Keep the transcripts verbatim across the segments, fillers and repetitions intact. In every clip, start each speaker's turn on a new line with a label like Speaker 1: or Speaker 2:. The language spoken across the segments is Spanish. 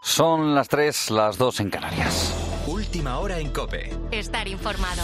Speaker 1: Son las tres, las dos en Canarias.
Speaker 2: Última hora en COPE.
Speaker 3: Estar informado.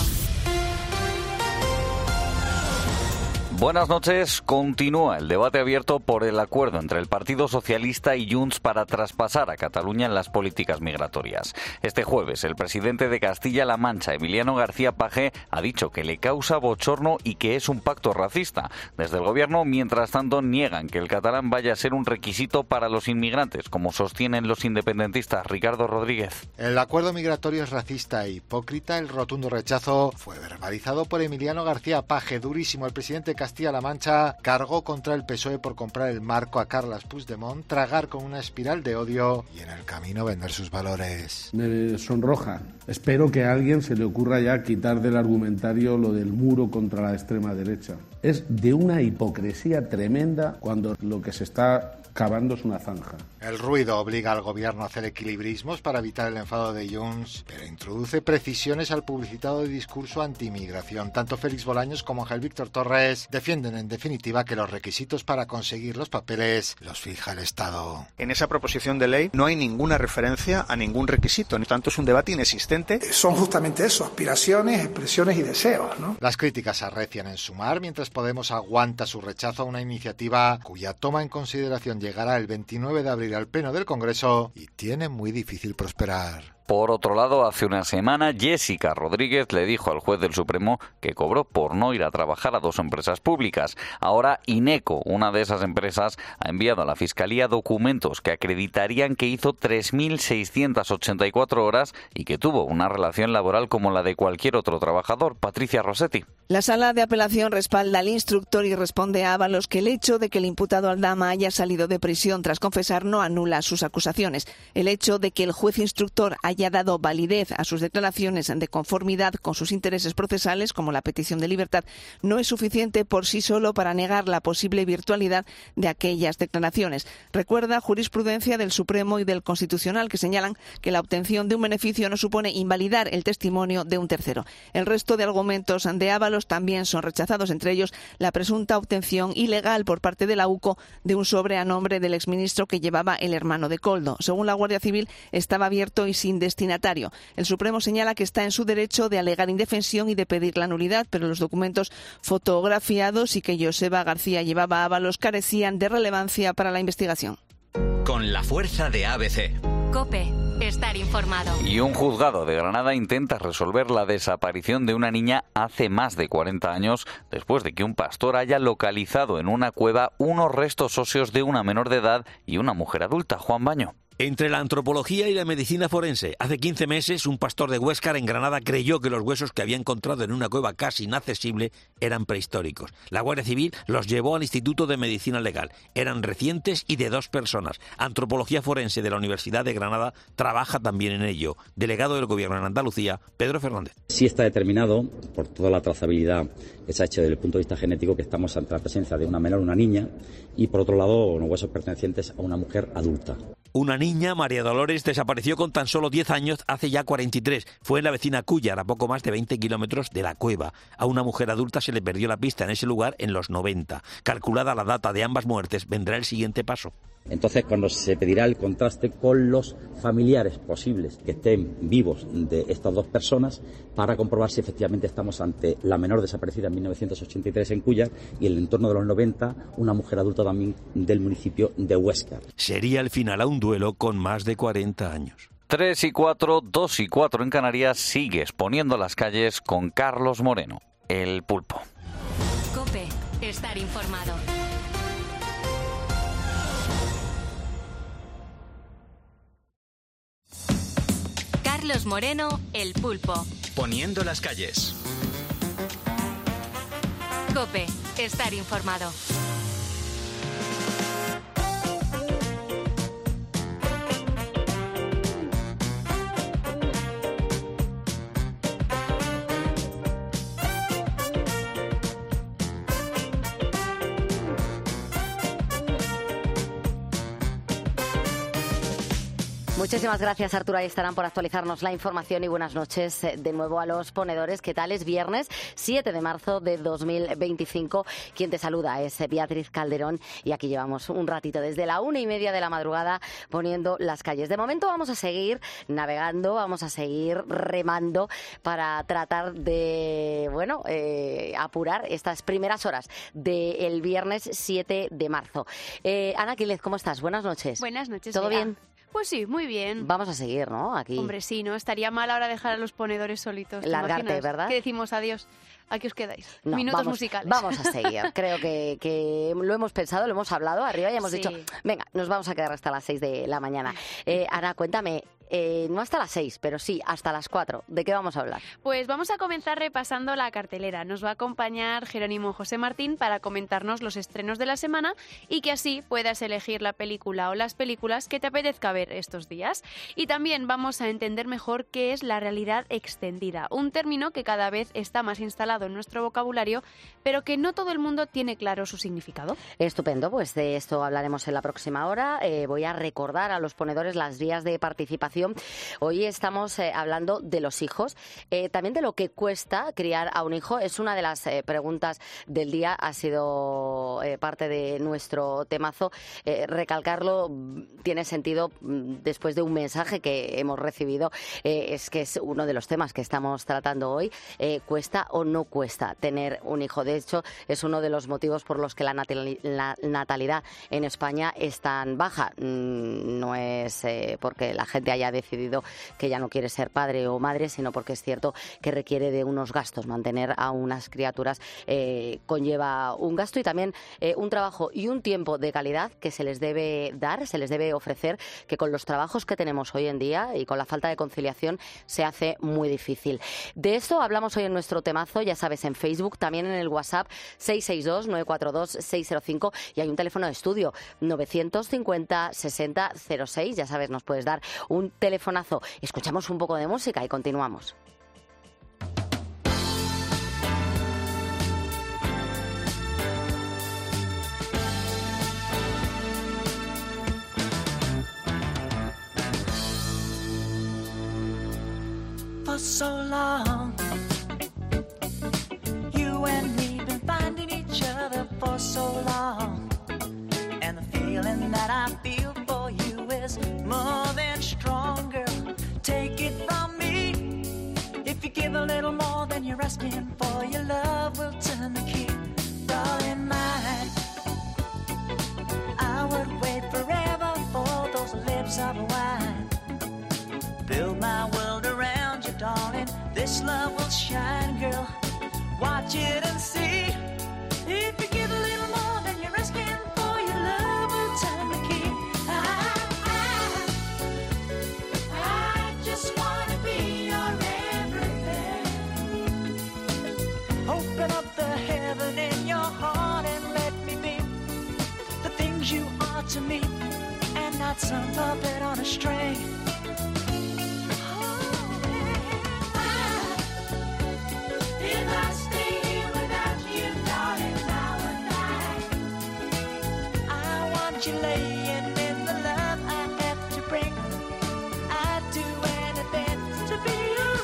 Speaker 1: Buenas noches. Continúa el debate abierto por el acuerdo entre el Partido Socialista y Junts para traspasar a Cataluña en las políticas migratorias. Este jueves, el presidente de Castilla-La Mancha, Emiliano García Paje, ha dicho que le causa bochorno y que es un pacto racista. Desde el gobierno, mientras tanto, niegan que el catalán vaya a ser un requisito para los inmigrantes, como sostienen los independentistas. Ricardo Rodríguez.
Speaker 4: El acuerdo migratorio es racista e hipócrita. El rotundo rechazo fue verbalizado por Emiliano García Paje. Durísimo, el presidente de Castilla-La Mancha cargó contra el P S O E por comprar el marco a Carles Puigdemont, tragar con una espiral de odio y en el camino vender sus valores.
Speaker 5: Me sonroja. Espero que a alguien se le ocurra ya quitar del argumentario lo del muro contra la extrema derecha. Es de una hipocresía tremenda cuando lo que se está cavando es una zanja.
Speaker 4: El ruido obliga al gobierno a hacer equilibrismos para evitar el enfado de Junts, pero introduce precisiones al publicitado discurso antimigración. Tanto Félix Bolaños como Ángel Víctor Torres defienden en definitiva que los requisitos para conseguir los papeles los fija el Estado.
Speaker 6: En esa proposición de ley no hay ninguna referencia a ningún requisito, ni tanto es un debate inexistente.
Speaker 7: Son justamente eso, aspiraciones, expresiones y deseos, ¿no?
Speaker 4: Las críticas se arrecian en Sumar, mientras Podemos aguanta su rechazo a una iniciativa cuya toma en consideración llegará el veintinueve de abril al Pleno del Congreso y tiene muy difícil prosperar.
Speaker 1: Por otro lado, hace una semana, Jessica Rodríguez le dijo al juez del Supremo que cobró por no ir a trabajar a dos empresas públicas. Ahora, Ineco, una de esas empresas, ha enviado a la Fiscalía documentos que acreditarían que hizo tres mil seiscientas ochenta y cuatro horas y que tuvo una relación laboral como la de cualquier otro trabajador. Patricia Rossetti.
Speaker 8: La Sala de Apelación respalda al instructor y responde a Ábalos que el hecho de que el imputado Aldama haya salido de prisión tras confesar no anula sus acusaciones. El hecho de que el juez instructor haya haya dado validez a sus declaraciones de conformidad con sus intereses procesales, como la petición de libertad, no es suficiente por sí solo para negar la posible virtualidad de aquellas declaraciones. Recuerda jurisprudencia del Supremo y del Constitucional que señalan que la obtención de un beneficio no supone invalidar el testimonio de un tercero. El resto de argumentos de Ábalos también son rechazados, entre ellos la presunta obtención ilegal por parte de la U C O de un sobre a nombre del exministro que llevaba el hermano de Koldo. Según la Guardia Civil, estaba abierto y sin destinatario. El Supremo señala que está en su derecho de alegar indefensión y de pedir la nulidad, pero los documentos fotografiados y que Joseba García llevaba a Ábalos carecían de relevancia para la investigación.
Speaker 2: Con la fuerza de A B C.
Speaker 3: COPE. Estar informado.
Speaker 1: Y un juzgado de Granada intenta resolver la desaparición de una niña hace más de cuarenta años, después de que un pastor haya localizado en una cueva unos restos óseos de una menor de edad y una mujer adulta. Juan Baño.
Speaker 9: Entre la antropología y la medicina forense, hace quince meses un pastor de Huéscar en Granada creyó que los huesos que había encontrado en una cueva casi inaccesible eran prehistóricos. La Guardia Civil los llevó al Instituto de Medicina Legal. Eran recientes y de dos personas. Antropología forense de la Universidad de Granada trabaja también en ello. Delegado del Gobierno en Andalucía, Pedro Fernández.
Speaker 10: Sí está determinado, por toda la trazabilidad que se ha hecho desde el punto de vista genético, que estamos ante la presencia de una menor, una niña, y por otro lado, unos huesos pertenecientes a una mujer adulta.
Speaker 9: Una niña, María Dolores, desapareció con tan solo diez años hace ya cuarenta y tres. Fue en la vecina Cúllar, a poco más de veinte kilómetros de la cueva. A una mujer adulta se le perdió la pista en ese lugar en los noventa. Calculada la data de ambas muertes, vendrá el siguiente paso.
Speaker 10: Entonces, cuando se pedirá el contraste con los familiares posibles que estén vivos de estas dos personas para comprobar si efectivamente estamos ante la menor desaparecida en mil novecientos ochenta y tres en Cúllar y en el entorno de los noventa una mujer adulta también del municipio de Huéscar.
Speaker 9: Sería el final a un duelo con más de cuarenta años.
Speaker 1: Tres y cuatro, dos y cuatro en Canarias, sigue exponiendo las calles con Carlos Moreno, el Pulpo.
Speaker 3: COPE. Estar informado. Carlos Moreno, el Pulpo.
Speaker 2: Poniendo las calles.
Speaker 3: COPE. Estar informado.
Speaker 11: Muchísimas gracias, Arturo Ayestarán, por actualizarnos la información y buenas noches de nuevo a los ponedores. ¿Qué tal? Es viernes siete de marzo de dos mil veinticinco. Quien te saluda es Beatriz Calderón y aquí llevamos un ratito desde la una y media de la madrugada poniendo las calles. De momento vamos a seguir navegando, vamos a seguir remando para tratar de, bueno, eh, apurar estas primeras horas del viernes siete de marzo. Eh, Ana Quílez, ¿cómo estás? Buenas noches.
Speaker 12: Buenas noches.
Speaker 11: ¿Todo
Speaker 12: Bea.
Speaker 11: bien?
Speaker 12: Pues sí, muy bien.
Speaker 11: Vamos a seguir, ¿no? Aquí.
Speaker 12: Hombre, sí, ¿no? Estaría mal ahora dejar a los ponedores solitos. ¿te
Speaker 11: Largarte,
Speaker 12: imaginas?
Speaker 11: ¿verdad?
Speaker 12: Que decimos adiós. Aquí os quedáis.
Speaker 11: No,
Speaker 12: Minutos
Speaker 11: vamos,
Speaker 12: musicales.
Speaker 11: Vamos a seguir. Creo que, que lo hemos pensado, lo hemos hablado arriba y hemos
Speaker 12: Sí.
Speaker 11: dicho, venga, nos vamos a quedar hasta las seis de la mañana. Eh, Ana, cuéntame, eh, no hasta las seis, pero sí hasta las cuatro. ¿De qué vamos a hablar?
Speaker 12: Pues vamos a comenzar repasando la cartelera. Nos va a acompañar Jerónimo José Martín para comentarnos los estrenos de la semana y que así puedas elegir la película o las películas que te apetezca ver estos días. Y también vamos a entender mejor qué es la realidad extendida, un término que cada vez está más instalado en nuestro vocabulario, pero que no todo el mundo tiene claro su significado.
Speaker 11: Estupendo, pues de esto hablaremos en la próxima hora. Eh, voy a recordar a los ponedores las vías de participación. Hoy estamos eh, hablando de los hijos, eh, también de lo que cuesta criar a un hijo. Es una de las eh, preguntas del día, ha sido eh, parte de nuestro temazo. Eh, recalcarlo tiene sentido después de un mensaje que hemos recibido. Eh, es que es uno de los temas que estamos tratando hoy. Eh, ¿Cuesta o no cuesta tener un hijo? De hecho, es uno de los motivos por los que la, natali- la natalidad en España es tan baja. Mm, no es eh, porque la gente haya decidido que ya no quiere ser padre o madre, sino porque es cierto que requiere de unos gastos. Mantener a unas criaturas eh, conlleva un gasto y también eh, un trabajo y un tiempo de calidad que se les debe dar, se les debe ofrecer, que con los trabajos que tenemos hoy en día y con la falta de conciliación se hace muy difícil. De esto hablamos hoy en nuestro temazo, ya sabes, en Facebook, también en el WhatsApp seis seis dos, nueve cuatro dos, seis cero cinco y hay un teléfono de estudio novecientos cincuenta, sesenta cero seis. Ya sabes, nos puedes dar un telefonazo. Escuchamos un poco de música y continuamos.
Speaker 13: For so long, you and me been finding each other for so long, and the feeling that I feel for you is more than stronger. Take it from me, if you give a little more than you're asking for, your love will turn the key. Darling mine, I would wait forever for those lips of wine. Build my world around you, darling. This love will shine, girl. Watch it and see. If you give a little more than you're asking for, your love will turn the key. I, I, I just wanna be your everything. Open up the heaven in your heart and let me be the things you are to me, and not some puppet on a string. If I stay here without you, darling, I will die. I want you laying in the love I have to bring. I'd do anything to be your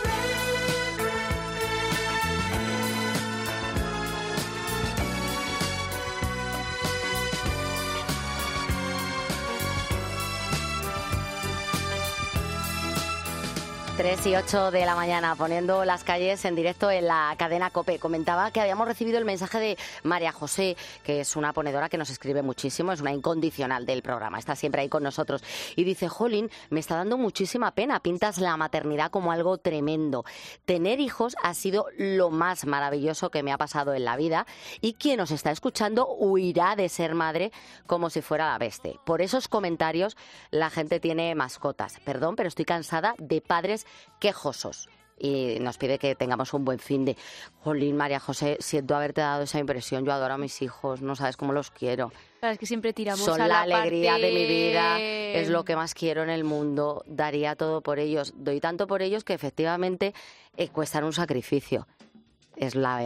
Speaker 11: tres y ocho de la mañana, poniendo las calles en directo en la cadena COPE. Comentaba que habíamos recibido el mensaje de María José, que es una ponedora que nos escribe muchísimo, es una incondicional del programa, está siempre ahí con nosotros. Y dice, jolín, me está dando muchísima pena, pintas la maternidad como algo tremendo. Tener hijos ha sido lo más maravilloso que me ha pasado en la vida y quien nos está escuchando huirá de ser madre como si fuera la peste. Por esos comentarios la gente tiene mascotas. Perdón, pero estoy cansada de padres quejosos. Y nos pide que tengamos un buen fin de... Jolín, María José, siento haberte dado esa impresión. Yo adoro a mis hijos, no sabes cómo los quiero.
Speaker 12: Claro, es que siempre tiramos
Speaker 11: Son
Speaker 12: a
Speaker 11: la,
Speaker 12: la
Speaker 11: alegría
Speaker 12: parte...
Speaker 11: de mi vida, es lo que más quiero en el mundo. Daría todo por ellos. Doy tanto por ellos que efectivamente eh, cuestan un sacrificio. Es la verdad.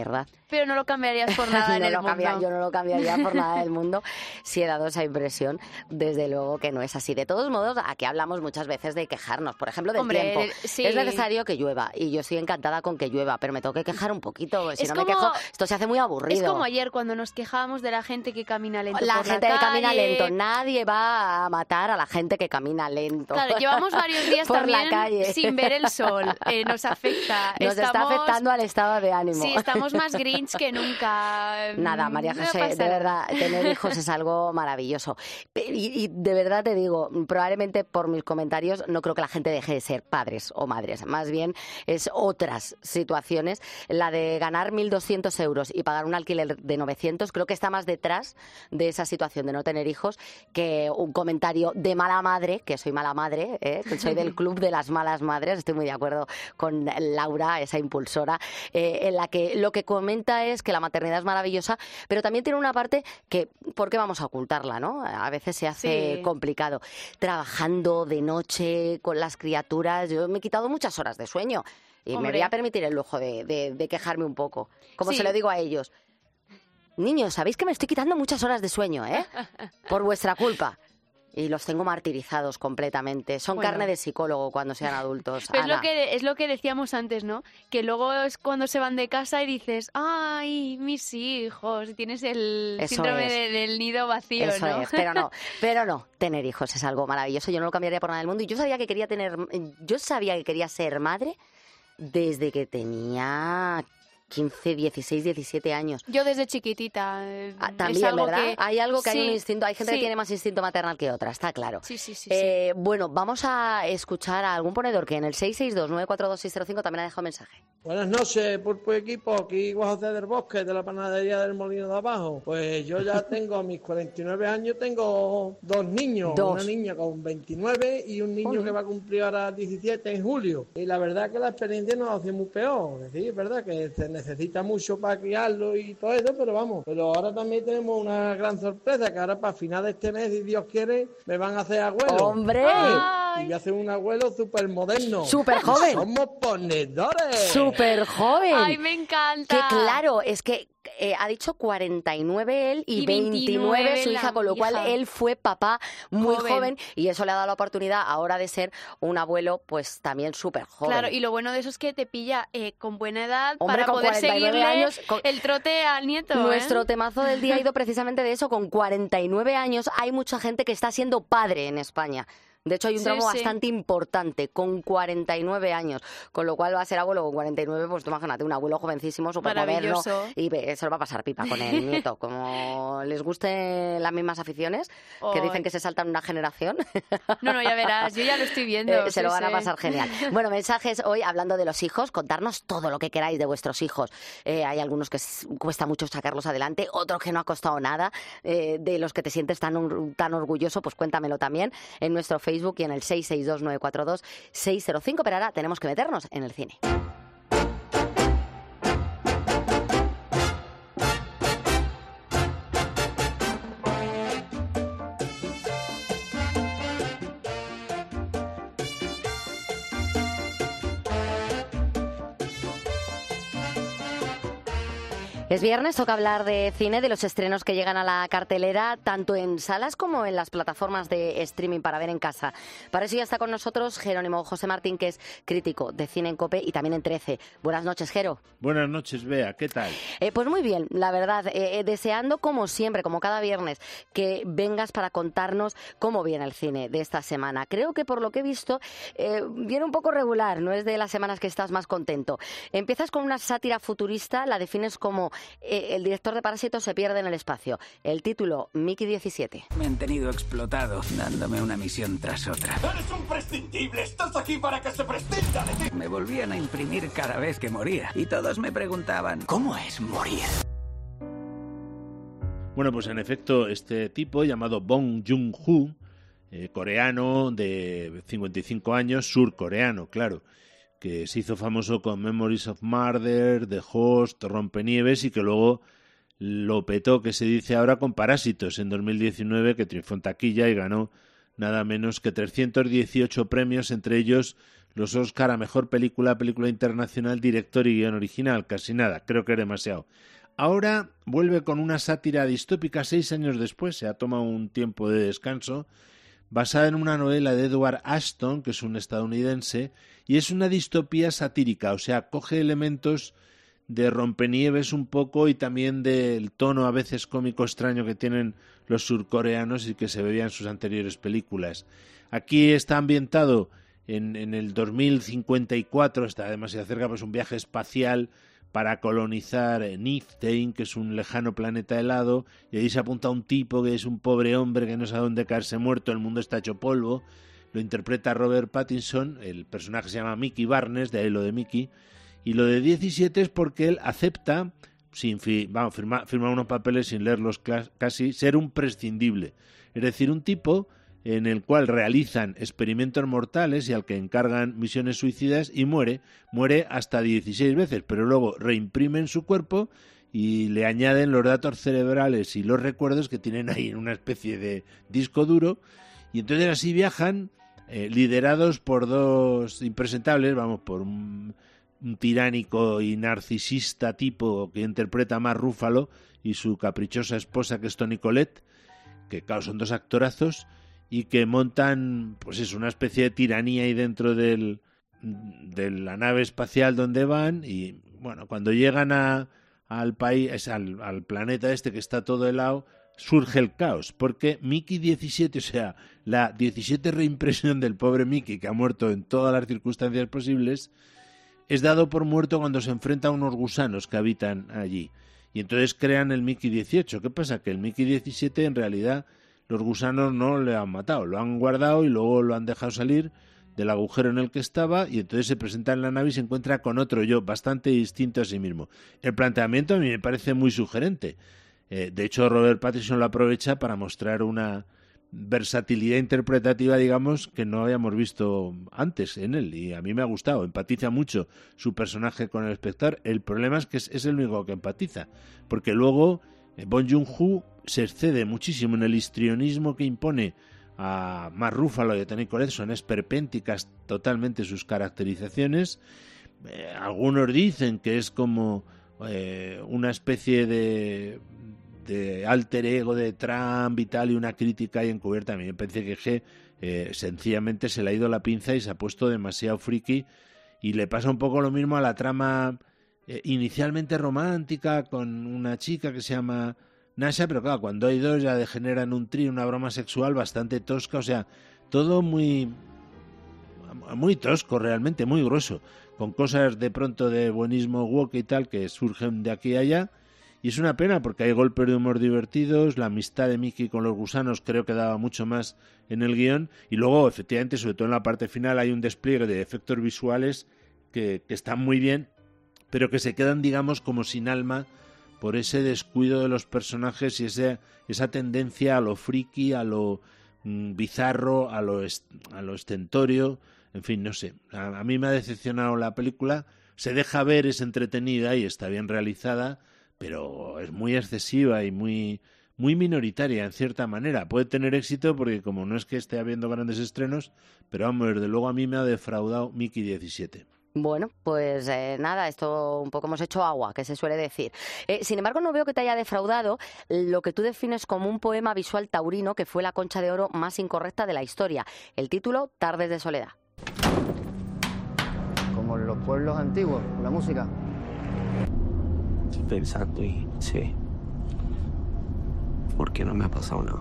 Speaker 12: Pero no lo cambiarías por nada en
Speaker 11: no
Speaker 12: el
Speaker 11: lo
Speaker 12: mundo.
Speaker 11: Cambia, yo no lo cambiaría por nada del mundo si he dado esa impresión. Desde luego que no es así. De todos modos, aquí hablamos muchas veces de quejarnos. Por ejemplo, del
Speaker 12: Hombre,
Speaker 11: tiempo.
Speaker 12: sí.
Speaker 11: Es necesario que llueva y yo estoy encantada con que llueva, pero me tengo que quejar un poquito. Si
Speaker 12: Es
Speaker 11: no
Speaker 12: como-
Speaker 11: me quejo, esto se hace muy aburrido.
Speaker 12: Es como ayer cuando nos quejábamos de la gente que camina lento
Speaker 11: La
Speaker 12: por
Speaker 11: gente
Speaker 12: la
Speaker 11: que camina
Speaker 12: calle.
Speaker 11: lento. Nadie va a matar a la gente que camina lento.
Speaker 12: Claro, llevamos varios días
Speaker 11: por
Speaker 12: también
Speaker 11: la calle.
Speaker 12: sin ver el sol. Eh, nos afecta.
Speaker 11: Nos está
Speaker 12: Estamos-
Speaker 11: afectando al estado de ánimo.
Speaker 12: Sí, estamos más grinch que nunca.
Speaker 11: Nada, María
Speaker 12: No
Speaker 11: José,
Speaker 12: pasa
Speaker 11: de
Speaker 12: nada.
Speaker 11: verdad, tener hijos es algo maravilloso. Y, y de verdad te digo, probablemente por mis comentarios no creo que la gente deje de ser padres o madres. Más bien es otras situaciones. La de ganar mil doscientos euros y pagar un alquiler de novecientos, creo que está más detrás de esa situación de no tener hijos que un comentario de mala madre, que soy mala madre, ¿eh? Que soy del club de las malas madres. Estoy muy de acuerdo con Laura, esa impulsora, eh, en la que lo que comenta es que la maternidad es maravillosa, pero también tiene una parte que, ¿por qué vamos a ocultarla, no? A veces se hace
Speaker 12: Sí.
Speaker 11: complicado. Trabajando de noche con las criaturas, yo me he quitado muchas horas de sueño y me
Speaker 12: Hombre.
Speaker 11: voy a permitir el lujo de, de- de quejarme un poco. Como
Speaker 12: Sí.
Speaker 11: se lo digo a ellos. Niños, sabéis que me estoy quitando muchas horas de sueño, ¿eh? Por vuestra culpa. Y los tengo martirizados completamente. Son
Speaker 12: Bueno.
Speaker 11: carne de psicólogo cuando sean adultos.
Speaker 12: Pero es
Speaker 11: Ana.
Speaker 12: lo, que, es lo que decíamos antes, ¿no? Que luego es cuando se van de casa y dices, ay, mis hijos, y tienes el
Speaker 11: Eso
Speaker 12: síndrome
Speaker 11: es.
Speaker 12: de- del nido vacío,
Speaker 11: Eso
Speaker 12: ¿no?
Speaker 11: es, pero no, pero no, tener hijos es algo maravilloso, yo no lo cambiaría por nada del mundo. Y yo sabía que quería tener, yo sabía que quería ser madre desde que tenía quince, dieciséis, diecisiete años.
Speaker 12: Yo desde chiquitita. eh,
Speaker 11: Ah,
Speaker 12: es
Speaker 11: también,
Speaker 12: algo
Speaker 11: ¿verdad?
Speaker 12: que-
Speaker 11: Hay algo que hay
Speaker 12: Sí,
Speaker 11: un instinto, hay gente
Speaker 12: sí.
Speaker 11: que tiene más instinto maternal que otra, está claro.
Speaker 12: Sí, sí, sí.
Speaker 11: Eh, bueno, vamos a escuchar a algún ponedor que en el seis seis dos, nueve cuatro dos, seis cero cinco también ha dejado mensaje.
Speaker 14: Buenas noches, Pulpo y equipo, aquí Juan José del Bosque, de la panadería del Molino de Abajo. Pues yo ya tengo a mis cuarenta y nueve años, tengo dos niños,
Speaker 11: Dos.
Speaker 14: una niña con veintinueve y un niño
Speaker 11: Ole.
Speaker 14: que va a cumplir ahora diecisiete en julio. Y la verdad que la experiencia nos hace muy peor, es decir, es verdad que se necesita mucho para criarlo y todo eso, pero vamos, pero ahora también tenemos una gran sorpresa, que ahora para final de este mes, si Dios quiere, me van a hacer abuelo.
Speaker 11: ¡Hombre!
Speaker 14: Sí, y voy a hacer un abuelo súper moderno.
Speaker 11: ¡Súper joven!
Speaker 14: ¡Somos ponedores!
Speaker 11: ¡Súper joven!
Speaker 12: Ay, me encanta.
Speaker 11: Que claro, es que eh, ha dicho cuarenta y nueve él y,
Speaker 12: Y
Speaker 11: veintinueve,
Speaker 12: veintinueve
Speaker 11: su
Speaker 12: la
Speaker 11: hija, con lo cual
Speaker 12: hija.
Speaker 11: él fue papá muy joven.
Speaker 12: Joven.
Speaker 11: y eso le ha dado la oportunidad ahora de ser un abuelo pues también súper joven.
Speaker 12: Claro, y lo bueno de eso es que te pilla eh, con buena edad
Speaker 11: Hombre,
Speaker 12: para
Speaker 11: con
Speaker 12: poder
Speaker 11: cuarenta y nueve
Speaker 12: seguirle
Speaker 11: años, con-
Speaker 12: el trote al nieto. ¿eh?
Speaker 11: Nuestro temazo del día ha ido precisamente de eso. Con cuarenta y nueve años hay mucha gente que está siendo padre en España. De hecho, hay un
Speaker 12: Sí,
Speaker 11: tramo
Speaker 12: sí.
Speaker 11: bastante importante, con cuarenta y nueve años. Con lo cual va a ser abuelo con cuarenta y nueve, pues tú imagínate, un abuelo jovencísimo, súper moderno.
Speaker 12: Maravilloso.
Speaker 11: Y ve, se lo va a pasar pipa con el nieto. Como les gusten las mismas aficiones, que
Speaker 12: Ay.
Speaker 11: dicen que se saltan una generación,
Speaker 12: No, no, ya verás, yo ya lo estoy viendo.
Speaker 11: eh, se
Speaker 12: sí,
Speaker 11: lo van a
Speaker 12: sí.
Speaker 11: pasar genial. Bueno, mensajes hoy hablando de los hijos, contarnos todo lo que queráis de vuestros hijos. Eh, hay algunos que s- cuesta mucho sacarlos adelante, otros que no ha costado nada, eh, de los que te sientes tan, or- tan orgulloso, pues cuéntamelo también en nuestro Facebook y en el seis seis dos, nueve cuatro dos, seis cero cinco, pero ahora tenemos que meternos en el cine. Es viernes, toca hablar de cine, de los estrenos que llegan a la cartelera, tanto en salas como en las plataformas de streaming para ver en casa. Para eso ya está con nosotros Jerónimo José Martín, que es crítico de cine en COPE y también en trece. Buenas noches, Jero.
Speaker 5: Buenas noches, Bea, ¿qué tal?
Speaker 11: Eh, pues muy bien, la verdad, eh, eh, deseando como siempre, como cada viernes, que vengas para contarnos cómo viene el cine de esta semana. Creo que por lo que he visto, eh, viene un poco regular, no es de las semanas que estás más contento. Empiezas con una sátira futurista, la defines como eh, el director de Parásitos se pierde en el espacio. El título, Mickey diecisiete.
Speaker 15: Me han tenido explotado, dándome una misión tras otra.
Speaker 16: ¡Eres un prescindible! ¡Estás aquí para que se prescinda de ti!
Speaker 15: Me volvían a imprimir cada vez que moría. Y todos me preguntaban, ¿cómo es morir?
Speaker 5: Bueno, pues en efecto, este tipo llamado Bong Joon-ho, eh, coreano de cincuenta y cinco años, surcoreano, claro, que se hizo famoso con Memories of Murder, The Host, Rompenieves y que luego lo petó, que se dice ahora, con Parásitos en dos mil diecinueve, que triunfó en taquilla y ganó nada menos que trescientos dieciocho premios, entre ellos los Oscar a Mejor Película, Película Internacional, Director y Guión Original. Casi nada, creo que es demasiado.
Speaker 17: ahora vuelve con una sátira distópica seis años después, se ha tomado un tiempo de descanso, basada en una novela de Edward Ashton, que es un estadounidense, y es una distopía satírica, o sea, coge elementos de Rompenieves un poco y también del tono a veces cómico extraño que tienen los surcoreanos y que se veía en sus anteriores películas. Aquí está ambientado en, en el dos mil cincuenta y cuatro, está demasiado cerca, pues un viaje espacial para colonizar Niflheim, que es un lejano planeta helado, y ahí se apunta un tipo que es un pobre hombre que no sabe dónde caerse muerto, el mundo está hecho polvo, lo interpreta Robert Pattinson, el personaje se llama Mickey Barnes, de ahí lo de Mickey, y lo de diecisiete es porque él acepta, sin fi, vamos, firma, firma unos papeles sin leerlos casi, ser un prescindible. Es decir, un tipo en el cual realizan experimentos mortales y al que encargan misiones suicidas y muere, muere hasta dieciséis veces, pero luego reimprimen su cuerpo y le añaden los datos cerebrales y los recuerdos que tienen ahí en una especie de disco duro, y entonces así viajan eh, liderados por dos impresentables, vamos, por un... un tiránico y narcisista tipo que interpreta Mark Ruffalo y su caprichosa esposa que es Toni Collette, que claro, son dos actorazos y que montan pues es una especie de tiranía ahí dentro del, de la nave espacial donde van, y bueno, cuando llegan a, al país, al, al planeta este que está todo helado, surge el caos, porque Mickey diecisiete, o sea, la diecisiete reimpresión del pobre Mickey, que ha muerto en todas las circunstancias posibles, es dado por muerto cuando se enfrenta a unos gusanos que habitan allí. Y entonces crean el Mickey dieciocho. ¿Qué pasa? Que el Mickey diecisiete en realidad los gusanos no le han matado, lo han guardado y luego lo han dejado salir del agujero en el que estaba, y entonces se presenta en la nave y se encuentra con otro yo bastante distinto a sí mismo. El planteamiento a mí me parece muy sugerente. Eh, de hecho, Robert Pattinson lo aprovecha para mostrar una versatilidad interpretativa, digamos, que no habíamos visto antes en él, y a mí me ha gustado, empatiza mucho su personaje con el espectador. El problema es que es, es el único que empatiza, porque luego eh, Bong Joon-ho se excede muchísimo en el histrionismo que impone a Mark Ruffalo y a Toni Collette. Son esperpénticas totalmente sus caracterizaciones. Eh, algunos dicen que es como eh, una especie de de alter ego de Trump y tal, y una crítica ahí encubierta. A mí me parece que G eh, sencillamente se le ha ido la pinza y se ha puesto demasiado friki, y le pasa un poco lo mismo a la trama eh, inicialmente romántica con una chica que se llama Nasha, pero claro, cuando hay dos ya degeneran un trío, una broma sexual bastante tosca, o sea, todo muy muy tosco realmente, muy grueso, con cosas de pronto de buenismo woke y tal que surgen de aquí y allá. Y es una pena porque hay golpes de humor divertidos, la amistad de Mickey con los gusanos creo que daba mucho más en el guión, y luego efectivamente, sobre todo en la parte final, hay un despliegue de efectos visuales que, que están muy bien, pero que se quedan, digamos, como sin alma por ese descuido de los personajes y ese, esa tendencia a lo friki, a lo mm, bizarro, a lo, est, a lo estentorio, en fin, no sé. A, a mí me ha decepcionado la película, se deja ver, es entretenida y está bien realizada, pero es muy excesiva y muy muy minoritaria en cierta manera. Puede tener éxito porque como no es que esté habiendo grandes estrenos, pero vamos, desde luego a mí me ha defraudado Mickey diecisiete.
Speaker 11: Bueno, pues eh, nada, esto un poco hemos hecho agua, que se suele decir. Eh, sin embargo, no veo que te haya defraudado lo que tú defines como un poema visual taurino que fue la concha de oro más incorrecta de la historia. El título, Tardes de soledad.
Speaker 18: Como en los pueblos antiguos, la música.
Speaker 19: Estoy pensando y sí, ¿por qué no me ha pasado nada?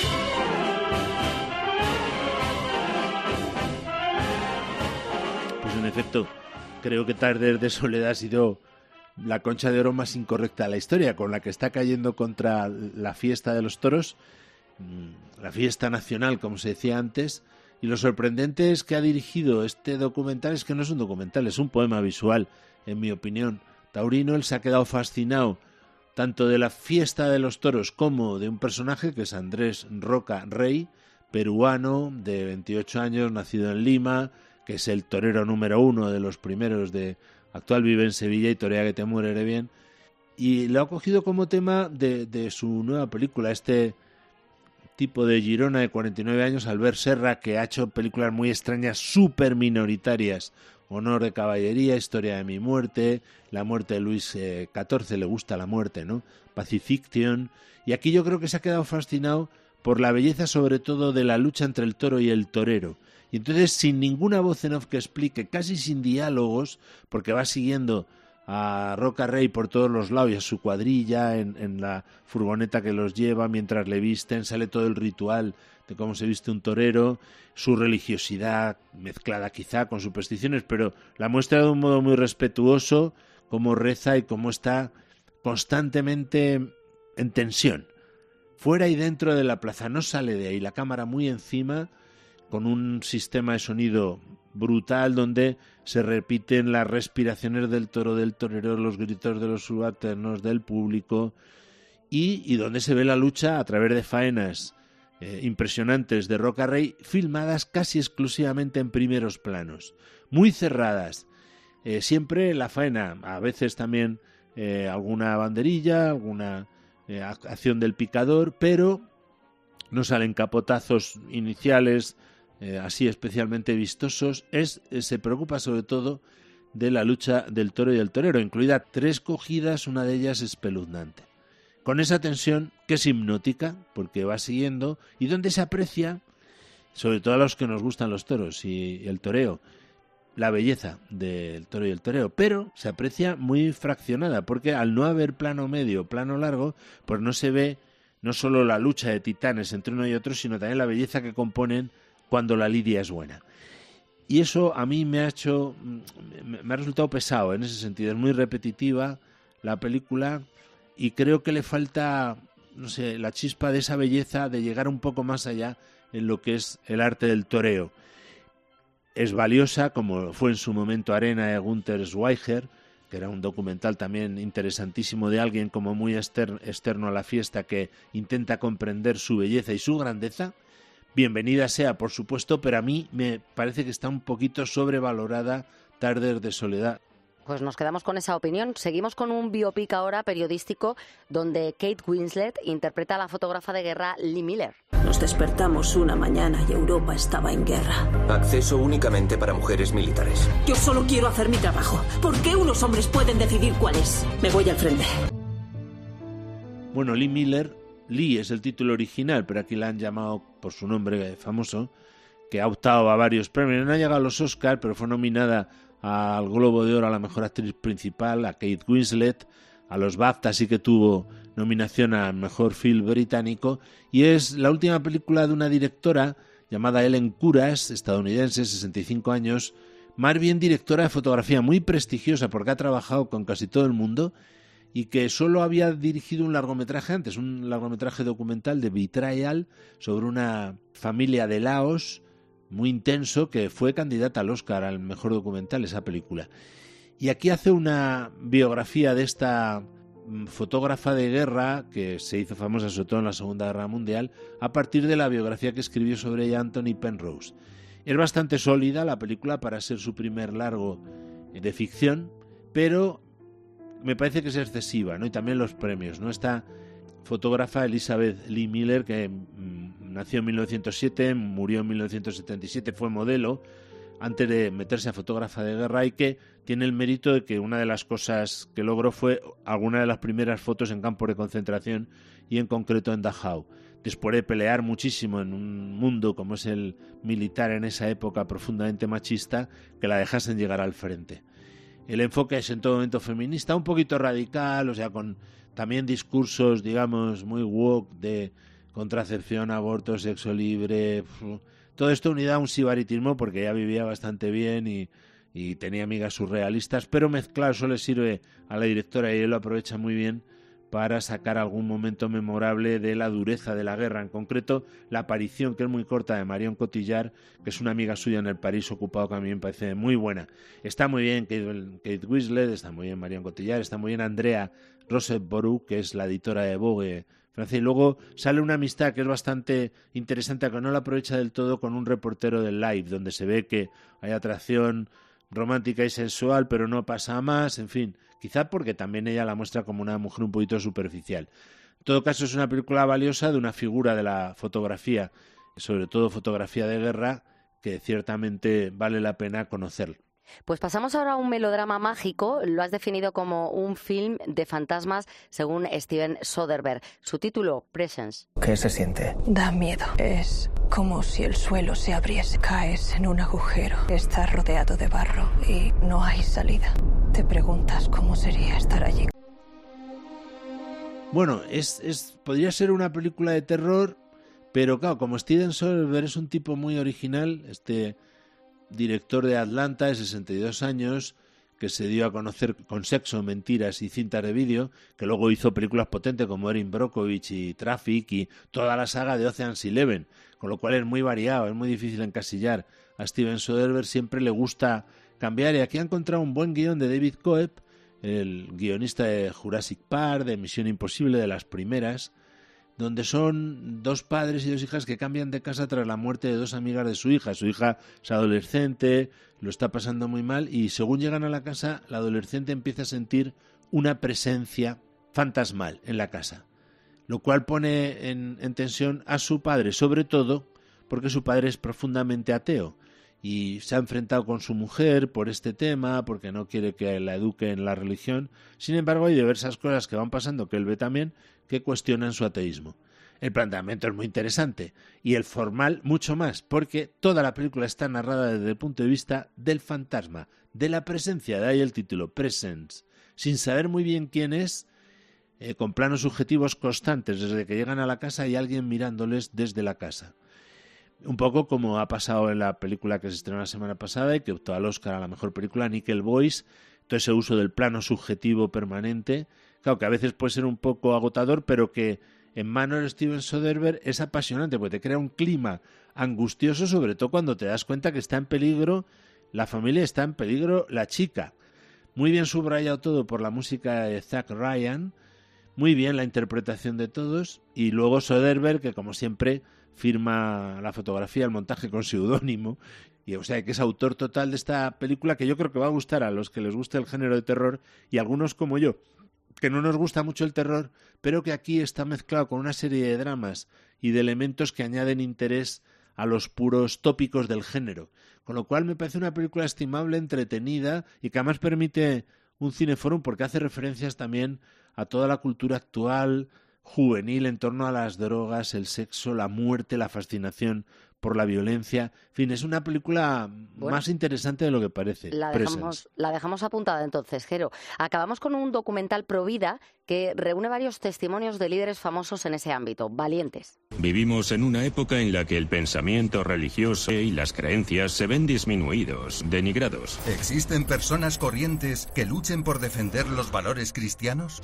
Speaker 17: Pues en efecto, creo que Tardes de soledad ha sido la concha de oro más incorrecta de la historia, con la que está cayendo contra la fiesta de los toros, la fiesta nacional, como se decía antes. Y lo sorprendente es que ha dirigido este documental, es que no es un documental, es un poema visual, en mi opinión. Taurino, él se ha quedado fascinado tanto de la fiesta de los toros como de un personaje que es Andrés Roca Rey, peruano, de veintiocho años, nacido en Lima, que es el torero número uno de los primeros de actual, vive en Sevilla y torea que te muere bien, y lo ha cogido como tema de, de su nueva película, este tipo de Girona de cuarenta y nueve años, Albert Serra, que ha hecho películas muy extrañas, súper minoritarias, Honor de caballería, Historia de mi muerte, La muerte de Luis catorce, le gusta la muerte, ¿no? Pacifiction. Y aquí yo creo que se ha quedado fascinado por la belleza sobre todo de la lucha entre el toro y el torero. Y entonces, sin ninguna voz en off que explique, casi sin diálogos, porque va siguiendo a Roca Rey por todos los lados y a su cuadrilla en, en la furgoneta que los lleva mientras le visten, sale todo el ritual de cómo se viste un torero, su religiosidad mezclada quizá con supersticiones, pero la muestra de un modo muy respetuoso, cómo reza y cómo está constantemente en tensión, fuera y dentro de la plaza, no sale de ahí, la cámara muy encima, con un sistema de sonido brutal donde se repiten las respiraciones del toro, del torero, los gritos de los subalternos, del público, y, y donde se ve la lucha a través de faenas eh, impresionantes de Roca Rey, filmadas casi exclusivamente en primeros planos, muy cerradas, eh, siempre la faena, a veces también eh, alguna banderilla, alguna eh, acción del picador, pero no salen capotazos iniciales, Eh, así especialmente vistosos. Es, eh, se preocupa sobre todo de la lucha del toro y del torero, incluida tres cogidas, una de ellas espeluznante. Con esa tensión que es hipnótica, porque va siguiendo, y donde se aprecia, sobre todo a los que nos gustan los toros y el toreo, la belleza del toro y el toreo, pero se aprecia muy fraccionada, porque al no haber plano medio, plano largo, pues no se ve no solo la lucha de titanes entre uno y otro, sino también la belleza que componen cuando la lidia es buena. Y eso a mí me ha hecho, me ha resultado pesado en ese sentido. Es muy repetitiva la película y creo que le falta, no sé, la chispa de esa belleza de llegar un poco más allá en lo que es el arte del toreo. Es valiosa, como fue en su momento Arena de Gunther Schweiger, que era un documental también interesantísimo de alguien como muy exter- externo a la fiesta que intenta comprender su belleza y su grandeza. Bienvenida sea, por supuesto, pero a mí me parece que está un poquito sobrevalorada Tardes de soledad.
Speaker 11: Pues nos quedamos con esa opinión. Seguimos con un biopic ahora periodístico donde Kate Winslet interpreta a la fotógrafa de guerra Lee Miller.
Speaker 20: Nos despertamos una mañana y Europa estaba en guerra.
Speaker 19: Acceso únicamente para mujeres militares.
Speaker 20: Yo solo quiero hacer mi trabajo. ¿Por qué unos hombres pueden decidir cuál es? Me voy al frente.
Speaker 17: Bueno, Lee Miller, Lee es el título original, pero aquí la han llamado por su nombre famoso, que ha optado a varios premios. No ha llegado a los Oscar, pero fue nominada al Globo de Oro a la mejor actriz principal, a Kate Winslet. A los BAFTA sí que tuvo nominación a mejor film británico, y es la última película de una directora llamada Ellen Kuras, estadounidense, sesenta y cinco años, más bien directora de fotografía muy prestigiosa porque ha trabajado con casi todo el mundo, y que solo había dirigido un largometraje antes, un largometraje documental de Betrayal sobre una familia de Laos, muy intenso, que fue candidata al Oscar al mejor documental, esa película. Y aquí hace una biografía de esta fotógrafa de guerra, que se hizo famosa sobre todo en la Segunda Guerra Mundial, a partir de la biografía que escribió sobre ella Anthony Penrose. Es bastante sólida la película para ser su primer largo de ficción, pero me parece que es excesiva, ¿no? Y también los premios, ¿no? Esta fotógrafa Elizabeth Lee Miller, que mmm, nació en mil novecientos siete, murió en mil novecientos setenta y siete, fue modelo antes de meterse a fotógrafa de guerra, y que tiene el mérito de que una de las cosas que logró fue alguna de las primeras fotos en campos de concentración, y en concreto en Dachau. Después de pelear muchísimo en un mundo como es el militar en esa época profundamente machista, que la dejasen llegar al frente. El enfoque es en todo momento feminista, un poquito radical, o sea, con también discursos, digamos, muy woke de contracepción, aborto, sexo libre, todo esto unido a un sibaritismo, porque ella vivía bastante bien y, y tenía amigas surrealistas, pero mezclar eso le sirve a la directora y él lo aprovecha muy bien para sacar algún momento memorable de la dureza de la guerra, en concreto la aparición, que es muy corta, de Marion Cotillard, que es una amiga suya en el París ocupado, que a mí me parece muy buena. Está muy bien Kate, Kate Winslet, está muy bien Marion Cotillard, está muy bien Andrea Rosetborough, que es la editora de Vogue Francia, y luego sale una amistad que es bastante interesante, que no la aprovecha del todo, con un reportero del Live, donde se ve que hay atracción romántica y sensual, pero no pasa más, en fin, quizá porque también ella la muestra como una mujer un poquito superficial. En todo caso, es una película valiosa de una figura de la fotografía, sobre todo fotografía de guerra, que ciertamente vale la pena conocer.
Speaker 11: Pues pasamos ahora a un melodrama mágico. Lo has definido como un film de fantasmas según Steven Soderbergh. Su título, Presence.
Speaker 21: ¿Qué se siente?
Speaker 22: Da miedo. Es como si el suelo se abriese. Caes en un agujero. Estás rodeado de barro y no hay salida. Te preguntas cómo sería estar allí.
Speaker 17: Bueno, es, es podría ser una película de terror, pero claro, como Steven Soderbergh es un tipo muy original, este director de Atlanta de sesenta y dos años, que se dio a conocer con Sexo, Mentiras y Cintas de Vídeo, que luego hizo películas potentes como Erin Brockovich y Traffic y toda la saga de Ocean's Eleven, con lo cual es muy variado, es muy difícil encasillar. A Steven Soderbergh siempre le gusta cambiar, y aquí ha encontrado un buen guión de David Coeb, el guionista de Jurassic Park, de Misión Imposible, de las primeras, donde son dos padres y dos hijas que cambian de casa tras la muerte de dos amigas de su hija. Su hija es adolescente, lo está pasando muy mal, y según llegan a la casa, la adolescente empieza a sentir una presencia fantasmal en la casa, lo cual pone en, en tensión a su padre, sobre todo porque su padre es profundamente ateo y se ha enfrentado con su mujer por este tema, porque no quiere que la eduque en la religión. Sin embargo, hay diversas cosas que van pasando, que él ve también, que cuestionan su ateísmo. El planteamiento es muy interesante y el formal mucho más, porque toda la película está narrada desde el punto de vista del fantasma, de la presencia, de ahí el título, Presence, sin saber muy bien quién es, eh, con planos subjetivos constantes. Desde que llegan a la casa hay alguien mirándoles desde la casa. Un poco como ha pasado en la película que se estrenó la semana pasada y que optó al Oscar a la mejor película, Nickel Boys, todo ese uso del plano subjetivo permanente, claro que a veces puede ser un poco agotador, pero que en manos de Steven Soderbergh es apasionante, porque te crea un clima angustioso, sobre todo cuando te das cuenta que está en peligro la familia, está en peligro la chica. Muy bien subrayado todo por la música de Zach Ryan, muy bien la interpretación de todos, y luego Soderbergh, que como siempre firma la fotografía, el montaje con seudónimo, y o sea que es autor total de esta película, que yo creo que va a gustar a los que les guste el género de terror, y algunos como yo, que no nos gusta mucho el terror, pero que aquí está mezclado con una serie de dramas y de elementos que añaden interés a los puros tópicos del género, con lo cual me parece una película estimable, entretenida, y que además permite un cineforum porque hace referencias también a toda la cultura actual, juvenil, en torno a las drogas, el sexo, la muerte, la fascinación por la violencia. En fin, es una película bueno, más interesante de lo que parece.
Speaker 11: La dejamos, la dejamos apuntada entonces, Jero. Acabamos con un documental pro vida que reúne varios testimonios de líderes famosos en ese ámbito, valientes.
Speaker 23: Vivimos en una época en la que el pensamiento religioso y las creencias se ven disminuidos, denigrados.
Speaker 24: ¿Existen personas corrientes que luchen por defender los valores cristianos?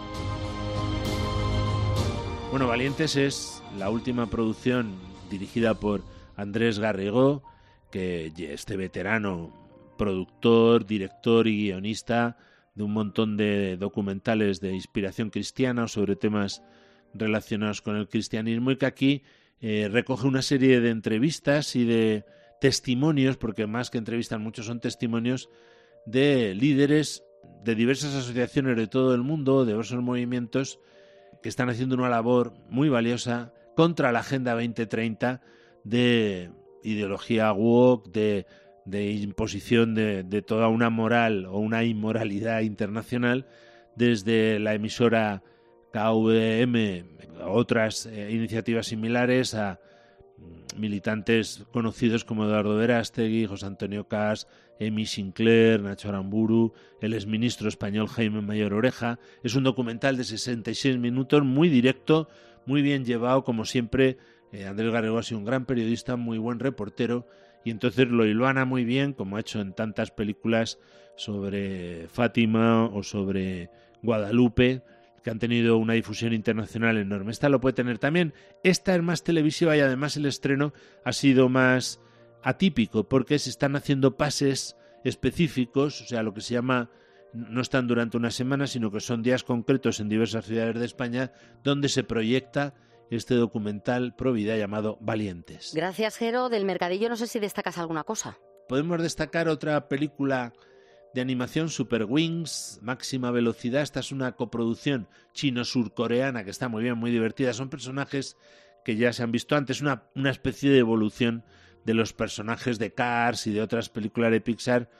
Speaker 17: Bueno, Valientes es la última producción dirigida por Andrés Garrigó, que este veterano productor, director y guionista de un montón de documentales de inspiración cristiana sobre temas relacionados con el cristianismo, y que aquí eh, recoge una serie de entrevistas y de testimonios, porque más que entrevistas muchos son testimonios de líderes de diversas asociaciones de todo el mundo, de diversos movimientos que están haciendo una labor muy valiosa contra la Agenda veinte treinta de ideología woke, de, de imposición de, de toda una moral o una inmoralidad internacional, desde la emisora K V M, otras eh, iniciativas similares, a militantes conocidos como Eduardo Verástegui, José Antonio Cas, Emi Sinclair, Nacho Aramburu, el exministro español Jaime Mayor Oreja. Es un documental de sesenta y seis minutos, muy directo, muy bien llevado, como siempre. eh, Andrés Garrigó ha sido un gran periodista, muy buen reportero, y entonces lo hilvana muy bien, como ha hecho en tantas películas sobre Fátima o sobre Guadalupe, que han tenido una difusión internacional enorme. Esta lo puede tener también. Esta es más televisiva y además el estreno ha sido más atípico porque se están haciendo pases específicos, o sea, lo que se llama, no están durante una semana, sino que son días concretos en diversas ciudades de España donde se proyecta este documental pro vida llamado Valientes.
Speaker 11: Gracias, Jero. Del mercadillo no sé si destacas alguna cosa.
Speaker 17: Podemos destacar otra película de animación, Super Wings, Máxima Velocidad. Esta es una coproducción chino-surcoreana que está muy bien, muy divertida. Son personajes que ya se han visto antes, una, una especie de evolución de los personajes de Cars y de otras películas de Pixar,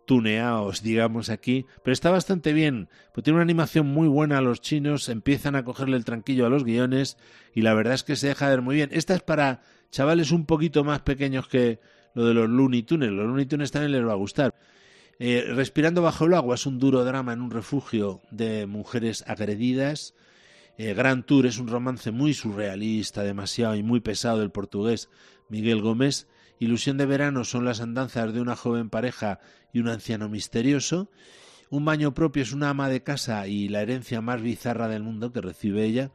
Speaker 17: tuneados, digamos aquí, pero está bastante bien, pues tiene una animación muy buena. Los chinos empiezan a cogerle el tranquillo a los guiones y la verdad es que se deja ver muy bien. Esta es para chavales un poquito más pequeños que lo de los Looney Tunes. Los Looney Tunes también les va a gustar. Eh, Respirando bajo el agua es un duro drama en un refugio de mujeres agredidas. Eh, Grand Tour es un romance muy surrealista, demasiado y muy pesado del portugués Miguel Gómez. Ilusión de verano son las andanzas de una joven pareja y un anciano misterioso. Un baño propio es una ama de casa y la herencia más bizarra del mundo que recibe ella.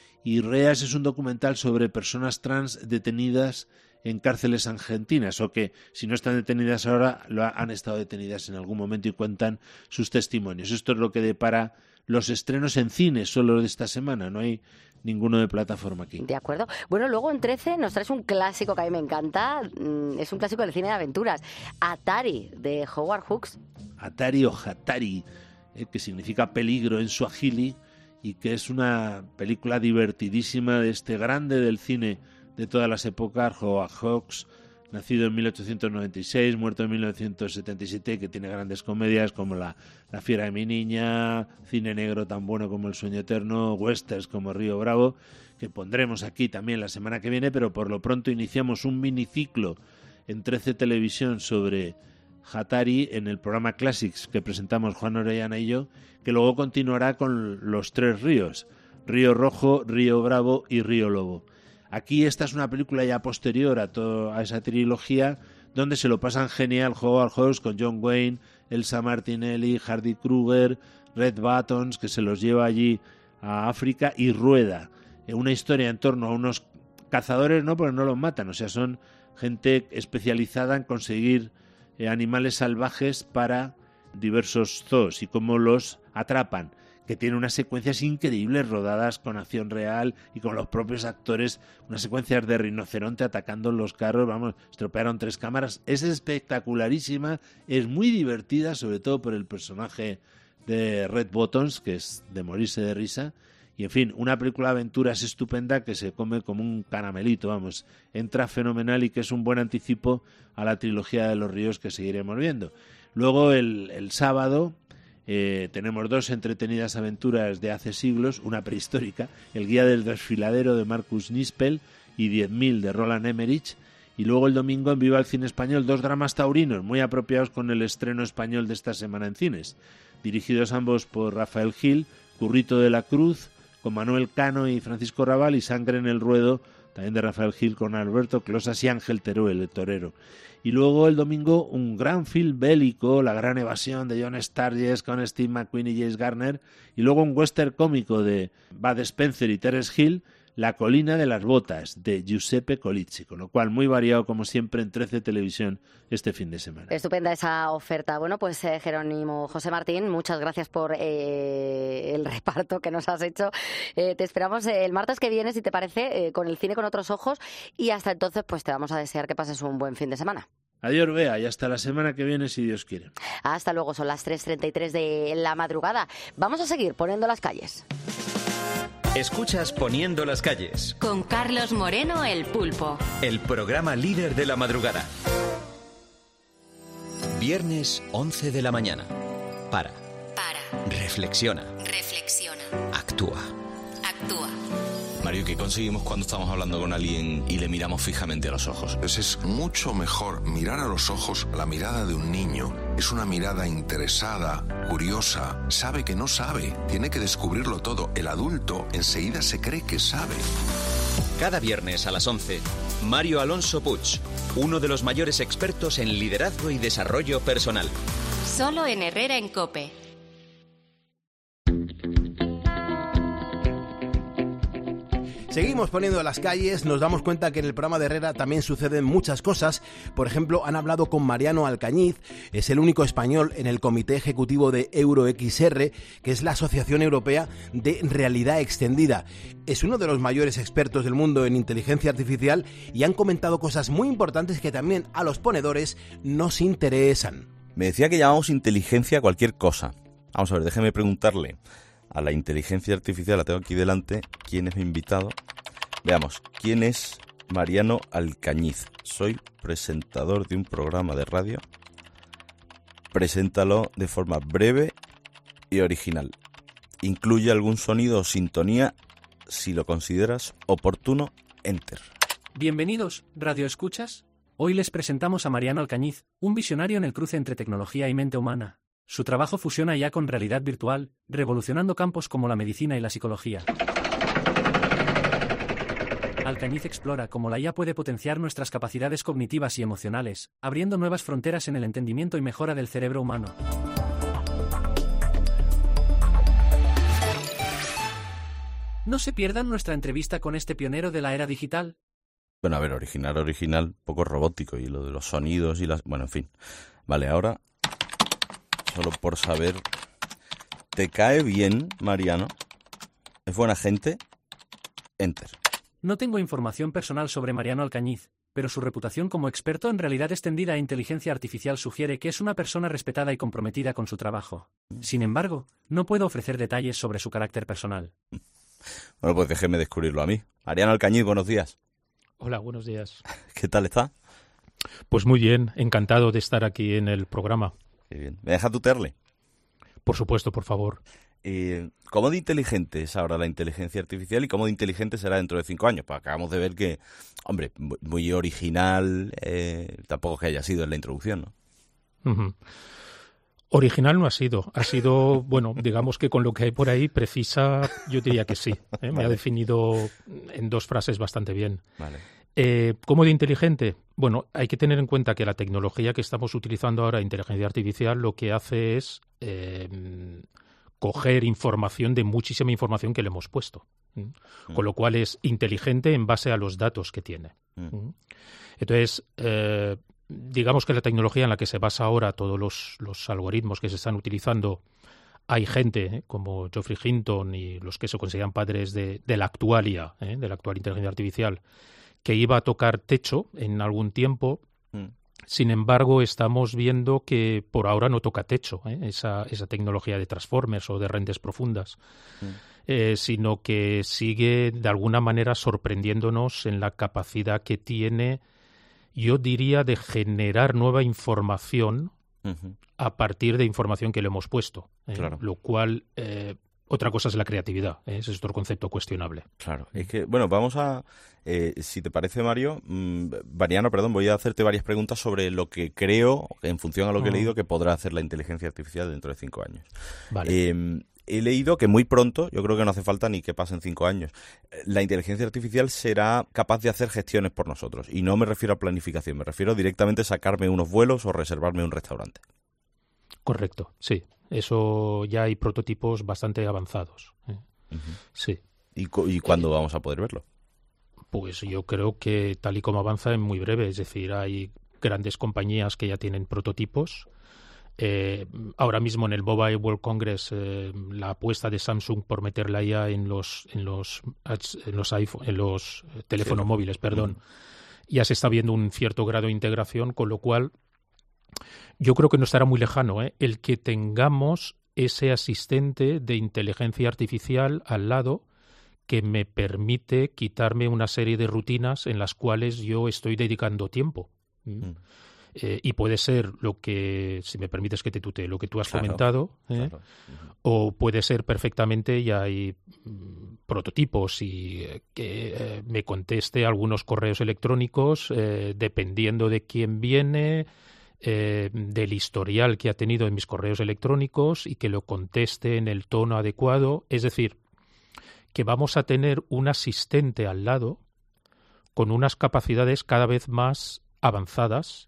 Speaker 17: Y Reas es un documental sobre personas trans detenidas en cárceles argentinas, o que, si no están detenidas ahora, lo han estado detenidas en algún momento y cuentan sus testimonios. Esto es lo que depara los estrenos en cine solo de esta semana. No hay ninguno de plataforma aquí.
Speaker 11: De acuerdo. Bueno, luego en trece nos traes un clásico que a mí me encanta. Es un clásico del cine de aventuras. Atari, de Howard Hawks.
Speaker 17: Atari o Hatari, eh, que significa peligro en suajili, y que es una película divertidísima de este grande del cine de todas las épocas, Howard Hawks, nacido en mil ochocientos noventa y seis, muerto en mil novecientos setenta y siete, que tiene grandes comedias como La, la fiera de mi niña, cine negro tan bueno como El sueño eterno, westerns como Río Bravo, que pondremos aquí también la semana que viene, pero por lo pronto iniciamos un miniciclo en trece Televisión sobre Hatari en el programa Classics que presentamos Juan Orellana y yo, que luego continuará con los tres ríos, Río Rojo, Río Bravo y Río Lobo. Aquí esta es una película ya posterior a toda esa trilogía, donde se lo pasan genial Howard Hawks con John Wayne, Elsa Martinelli, Hardy Kruger, Red Buttons, que se los lleva allí a África, y Rueda, una historia en torno a unos cazadores, no, porque no los matan, o sea, son gente especializada en conseguir eh, animales salvajes para diversos zoos y cómo los atrapan, que tiene unas secuencias increíbles rodadas con acción real y con los propios actores, unas secuencias de rinoceronte atacando los carros, vamos, estropearon tres cámaras, es espectacularísima, es muy divertida, sobre todo por el personaje de Red Buttons, que es de morirse de risa, y en fin, una película de aventuras estupenda que se come como un caramelito, vamos, entra fenomenal y que es un buen anticipo a la trilogía de los ríos que seguiremos viendo. Luego el, el sábado Eh, tenemos dos entretenidas aventuras de hace siglos, una prehistórica, El guía del desfiladero de Marcus Nispel y diez mil de Roland Emmerich, y luego el domingo en Viva el Cine Español dos dramas taurinos muy apropiados con el estreno español de esta semana en cines, dirigidos ambos por Rafael Gil, Currito de la Cruz, con Manuel Cano y Francisco Rabal, y Sangre en el ruedo, también de Rafael Gil, con Alberto Closas y Ángel Teruel, el torero. Y luego el domingo un gran film bélico, La gran evasión de John Sturges con Steve McQueen y James Garner, y luego un western cómico de Bud Spencer y Terence Hill, La colina de las botas de Giuseppe Colizzi, con lo cual muy variado como siempre en trece Televisión este fin de semana.
Speaker 11: Estupenda esa oferta. Bueno, pues eh, Jerónimo José Martín, muchas gracias por eh, el reparto que nos has hecho. Eh, te esperamos el martes que viene, si te parece, eh, con el cine con otros ojos, y hasta entonces pues te vamos a desear que pases un buen fin de semana.
Speaker 17: Adiós, Bea, y hasta la semana que viene, si Dios quiere.
Speaker 11: Hasta luego, son las tres treinta y tres de la madrugada. Vamos a seguir poniendo las calles.
Speaker 2: Escuchas Poniendo las calles.
Speaker 3: Con Carlos Moreno, el Pulpo.
Speaker 2: El programa líder de la madrugada. Viernes, once de la mañana. Para.
Speaker 3: Para.
Speaker 2: Reflexiona.
Speaker 3: Reflexiona.
Speaker 2: Actúa.
Speaker 3: Actúa.
Speaker 4: Mario, ¿qué conseguimos cuando estamos hablando con alguien y le miramos fijamente a los ojos?
Speaker 6: Pues es mucho mejor mirar a los ojos. La mirada de un niño es una mirada interesada, curiosa, sabe que no sabe, tiene que descubrirlo todo. El adulto enseguida se cree que sabe.
Speaker 2: Cada viernes a las once, Mario Alonso Puig, uno de los mayores expertos en liderazgo y desarrollo personal.
Speaker 3: Solo en Herrera en COPE.
Speaker 7: Seguimos poniendo las calles, nos damos cuenta que en el programa de Herrera también suceden muchas cosas. Por ejemplo, han hablado con Mariano Alcañiz, es el único español en el comité ejecutivo de EuroXR, que es la Asociación Europea de Realidad Extendida. Es uno de los mayores expertos del mundo en inteligencia artificial y han comentado cosas muy importantes que también a los ponedores nos interesan.
Speaker 21: Me decía que llamamos inteligencia a cualquier cosa. Vamos a ver, déjeme preguntarle a la inteligencia artificial, la tengo aquí delante. ¿Quién es mi invitado? Veamos, ¿quién es Mariano Alcañiz? Soy presentador de un programa de radio Preséntalo de forma breve y original. Incluye algún sonido o sintonía. Si lo consideras oportuno, enter.
Speaker 1: Bienvenidos, Radio Escuchas. Hoy les presentamos a Mariano Alcañiz, un visionario en el cruce entre tecnología y mente humana. Su trabajo fusiona ya con realidad virtual, revolucionando campos como la medicina y la psicología. Alcañiz explora cómo la I A puede potenciar nuestras capacidades cognitivas y emocionales, abriendo nuevas fronteras en el entendimiento y mejora del cerebro humano. No se pierdan nuestra entrevista con este pionero de la era digital.
Speaker 21: Bueno, a ver, original, original, poco robótico, y lo de los sonidos y las... Bueno, en fin. Vale, ahora, solo por saber, ¿te cae bien, Mariano? ¿Es buena gente? Enter.
Speaker 1: No tengo información personal sobre Mariano Alcañiz, pero su reputación como experto en realidad extendida e inteligencia artificial sugiere que es una persona respetada y comprometida con su trabajo. Sin embargo, no puedo ofrecer detalles sobre su carácter personal.
Speaker 21: Bueno, pues déjeme descubrirlo a mí. Mariano Alcañiz, buenos días.
Speaker 8: Hola, buenos días.
Speaker 21: ¿Qué tal está?
Speaker 8: Pues muy bien, encantado de estar aquí en el programa.
Speaker 21: Qué bien. ¿Me deja tutearle?
Speaker 8: Por supuesto, por favor.
Speaker 21: Eh, ¿Cómo de inteligente es ahora la inteligencia artificial y cómo de inteligente será dentro de cinco años? Pues acabamos de ver que, hombre, muy original, eh, tampoco es que haya sido en la introducción, ¿no?
Speaker 8: Uh-huh. Original no ha sido. Ha sido, bueno, digamos que con lo que hay por ahí precisa, yo diría que sí. ¿eh? Vale. Me ha definido en dos frases bastante bien.
Speaker 21: Vale.
Speaker 8: Eh, ¿Cómo de inteligente? Bueno, hay que tener en cuenta que la tecnología que estamos utilizando ahora, inteligencia artificial, lo que hace es eh, coger información de muchísima información que le hemos puesto. ¿eh? Mm. Con lo cual es inteligente en base a los datos que tiene. Mm. ¿eh? Entonces, eh, digamos que la tecnología en la que se basa ahora todos los, los algoritmos que se están utilizando, hay gente ¿eh? como Geoffrey Hinton y los que se consideran padres de, de la actual I A, ¿eh? de la actual inteligencia artificial, que iba a tocar techo en algún tiempo. Mm. Sin embargo, estamos viendo que por ahora no toca techo ¿eh? esa, esa tecnología de transformers o de redes profundas, mm. eh, sino que sigue de alguna manera sorprendiéndonos en la capacidad que tiene, yo diría, de generar nueva información uh-huh. a partir de información que le hemos puesto. ¿eh? Claro. Lo cual, eh, otra cosa es la creatividad. ¿eh? Ese es otro concepto cuestionable.
Speaker 21: Claro. Es que, bueno, vamos a, eh, si te parece, Mario, mmm, Mariano, perdón, voy a hacerte varias preguntas sobre lo que creo, en función a lo que uh-huh. he leído, que podrá hacer la inteligencia artificial dentro de cinco años.
Speaker 8: Vale.
Speaker 21: Eh, He leído que muy pronto, yo creo que no hace falta ni que pasen cinco años, la inteligencia artificial será capaz de hacer gestiones por nosotros. Y no me refiero a planificación, me refiero directamente a sacarme unos vuelos o reservarme un restaurante.
Speaker 8: Correcto, sí. Eso ya hay prototipos bastante avanzados. ¿eh? Uh-huh. Sí.
Speaker 21: ¿Y, cu- y cuándo eh, vamos a poder verlo?
Speaker 8: Pues yo creo que tal y como avanza en muy breve. Es decir, hay grandes compañías que ya tienen prototipos. Eh, ahora mismo en el Mobile World Congress eh, la apuesta de Samsung por meter la I A en los en los en los iPhone, en los teléfonos sí, móviles, perdón, mm. ya se está viendo un cierto grado de integración, con lo cual yo creo que no estará muy lejano ¿eh? el que tengamos ese asistente de inteligencia artificial al lado que me permite quitarme una serie de rutinas en las cuales yo estoy dedicando tiempo. Mm. Eh, y puede ser lo que, si me permites que te tutee, lo que tú has claro, comentado, ¿eh? claro. uh-huh. o puede ser perfectamente, y hay mm, prototipos y eh, que eh, me conteste algunos correos electrónicos eh, dependiendo de quién viene, eh, del historial que ha tenido en mis correos electrónicos y que lo conteste en el tono adecuado. Es decir, que vamos a tener un asistente al lado con unas capacidades cada vez más avanzadas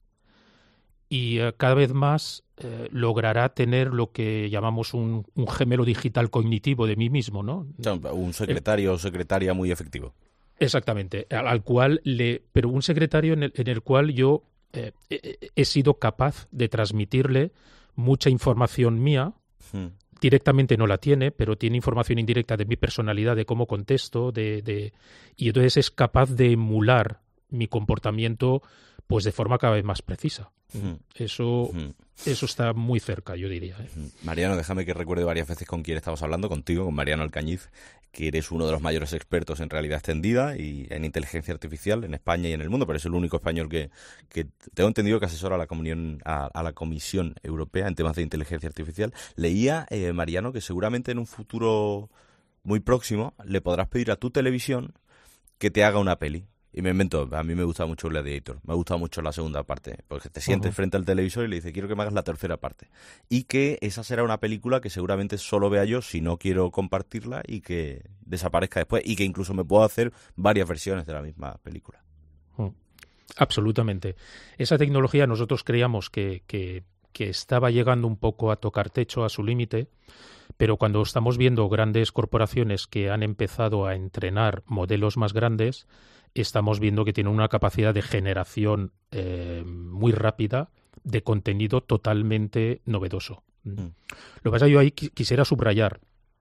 Speaker 8: y eh, cada vez más eh, logrará tener lo que llamamos un, un gemelo digital cognitivo de mí mismo, ¿no?
Speaker 21: Un secretario o secretaria muy efectivo.
Speaker 8: Exactamente, al, al cual le, pero un secretario en el, en el cual yo eh, he, he sido capaz de transmitirle mucha información mía. Hmm. Directamente no la tiene, pero tiene información indirecta de mi personalidad, de cómo contesto, de, de y entonces es capaz de emular mi comportamiento pues de forma cada vez más precisa.
Speaker 21: Mm.
Speaker 8: Eso,
Speaker 21: Mm.
Speaker 8: eso está muy cerca, yo diría. ¿eh?
Speaker 21: Mariano, déjame que recuerde varias veces con quién estamos hablando, contigo, con Mariano Alcañiz, que eres uno de los mayores expertos en realidad extendida y en inteligencia artificial en España y en el mundo, pero es el único español que, que tengo entendido que asesora a la, comunión, a, a la Comisión Europea en temas de inteligencia artificial. Leía, eh, Mariano, que seguramente en un futuro muy próximo le podrás pedir a tu televisión que te haga una peli. Y me invento, a mí me gusta mucho Gladiator, me ha gustado mucho la segunda parte, porque te sientes uh-huh. frente al televisor y le dices, quiero que me hagas la tercera parte. Y que esa será una película que seguramente solo vea yo si no quiero compartirla y que desaparezca después, y que incluso me puedo hacer varias versiones de la misma película.
Speaker 8: Uh-huh. Absolutamente. Esa tecnología nosotros creíamos que, que, que estaba llegando un poco a tocar techo, a su límite, pero cuando estamos viendo grandes corporaciones que han empezado a entrenar modelos más grandes, estamos viendo que tienen una capacidad de generación eh, muy rápida de contenido totalmente novedoso. Mm. Lo que pasa es que yo ahí quisiera subrayar,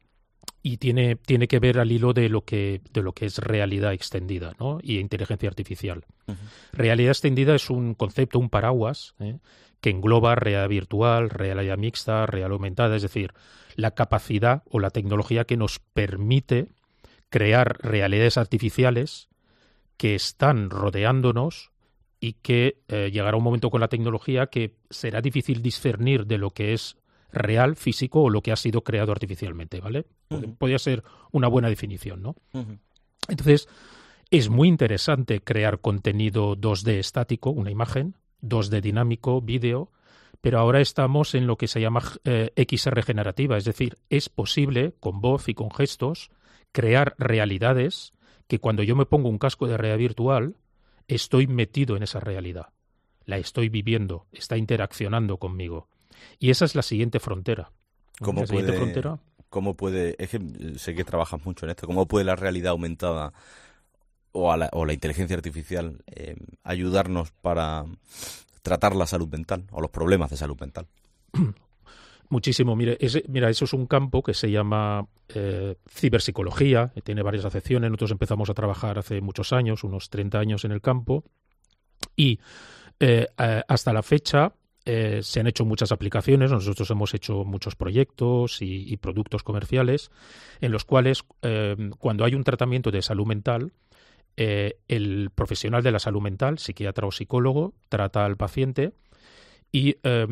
Speaker 8: y tiene, tiene que ver al hilo de lo que, de lo que es realidad extendida, ¿no? Y inteligencia artificial. Uh-huh. Realidad extendida es un concepto, un paraguas, ¿eh? que engloba realidad virtual, realidad mixta, realidad aumentada, es decir, la capacidad o la tecnología que nos permite crear realidades artificiales que están rodeándonos y que eh, llegará un momento con la tecnología que será difícil discernir de lo que es real, físico, o lo que ha sido creado artificialmente, ¿vale? Uh-huh. Podría ser una buena definición, ¿no? Uh-huh. Entonces, es muy interesante crear contenido dos D estático, una imagen, dos D dinámico, vídeo, pero ahora estamos en lo que se llama eh, X R generativa, es decir, es posible, con voz y con gestos, crear realidades que cuando yo me pongo un casco de realidad virtual, estoy metido en esa realidad. La estoy viviendo, está interaccionando conmigo. Y esa es la siguiente frontera.
Speaker 21: ¿Cómo
Speaker 8: la siguiente
Speaker 21: puede,
Speaker 8: frontera.
Speaker 21: ¿Cómo puede, es que sé que trabajas mucho en esto, cómo puede la realidad aumentada o, a la, o la inteligencia artificial eh, ayudarnos para tratar la salud mental o los problemas de salud mental?
Speaker 8: Muchísimo. Mire, ese, mira, eso es un campo que se llama eh, ciberpsicología, tiene varias acepciones. Nosotros empezamos a trabajar hace muchos años, unos treinta años en el campo, y eh, eh, hasta la fecha eh, se han hecho muchas aplicaciones. Nosotros hemos hecho muchos proyectos y, y productos comerciales en los cuales eh, cuando hay un tratamiento de salud mental, eh, el profesional de la salud mental, psiquiatra o psicólogo, trata al paciente y eh,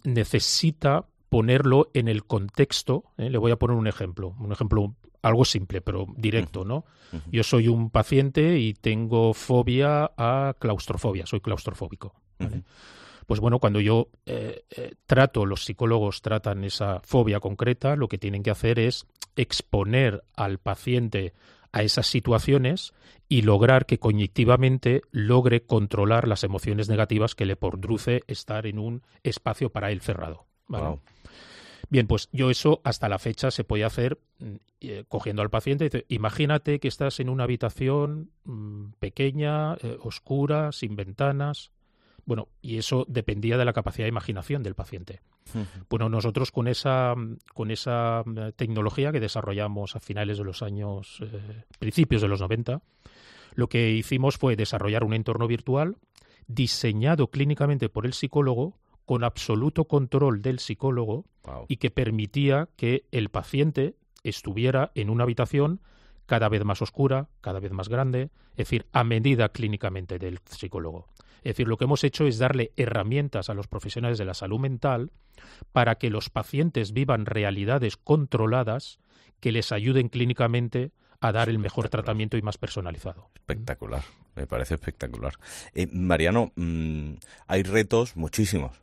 Speaker 8: necesita ponerlo en el contexto. ¿eh? Le voy a poner un ejemplo, un ejemplo algo simple, pero directo, ¿no? Uh-huh. Yo soy un paciente y tengo fobia a claustrofobia, soy claustrofóbico. ¿vale? Uh-huh. Pues bueno, cuando yo eh, eh, trato, los psicólogos tratan esa fobia concreta, lo que tienen que hacer es exponer al paciente a esas situaciones y lograr que cognitivamente logre controlar las emociones negativas que le produce estar en un espacio para él cerrado. ¿vale? Wow. Bien, pues yo eso hasta la fecha se podía hacer eh, cogiendo al paciente. Dice, imagínate que estás en una habitación mmm, pequeña, eh, oscura, sin ventanas. Bueno, y eso dependía de la capacidad de imaginación del paciente. Uh-huh. Bueno, nosotros con esa con esa tecnología que desarrollamos a finales de los años, eh, principios de los noventa, lo que hicimos fue desarrollar un entorno virtual diseñado clínicamente por el psicólogo, con absoluto control del psicólogo, wow. y que permitía que el paciente estuviera en una habitación cada vez más oscura, cada vez más grande, es decir, a medida clínicamente del psicólogo. Es decir, lo que hemos hecho es darle herramientas a los profesionales de la salud mental para que los pacientes vivan realidades controladas que les ayuden clínicamente a dar el mejor tratamiento y más personalizado.
Speaker 21: Espectacular, me parece espectacular. Eh, Mariano, mmm, hay retos muchísimos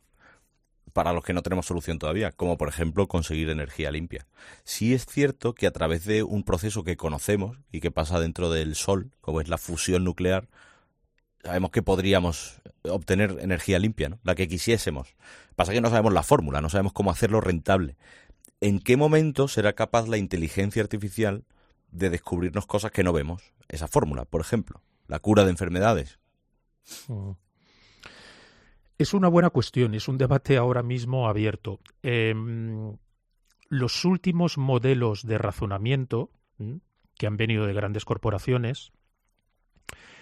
Speaker 21: para los que no tenemos solución todavía, como por ejemplo conseguir energía limpia. Sí es cierto que a través de un proceso que conocemos y que pasa dentro del Sol, como es la fusión nuclear, sabemos que podríamos obtener energía limpia, ¿no? La que quisiésemos. Pasa que no sabemos la fórmula, no sabemos cómo hacerlo rentable. ¿En qué momento será capaz la inteligencia artificial de descubrirnos cosas que no vemos? Esa fórmula, por ejemplo, la cura de enfermedades.
Speaker 8: Mm. Es una buena cuestión, es un debate ahora mismo abierto. Eh, los últimos modelos de razonamiento ¿m? que han venido de grandes corporaciones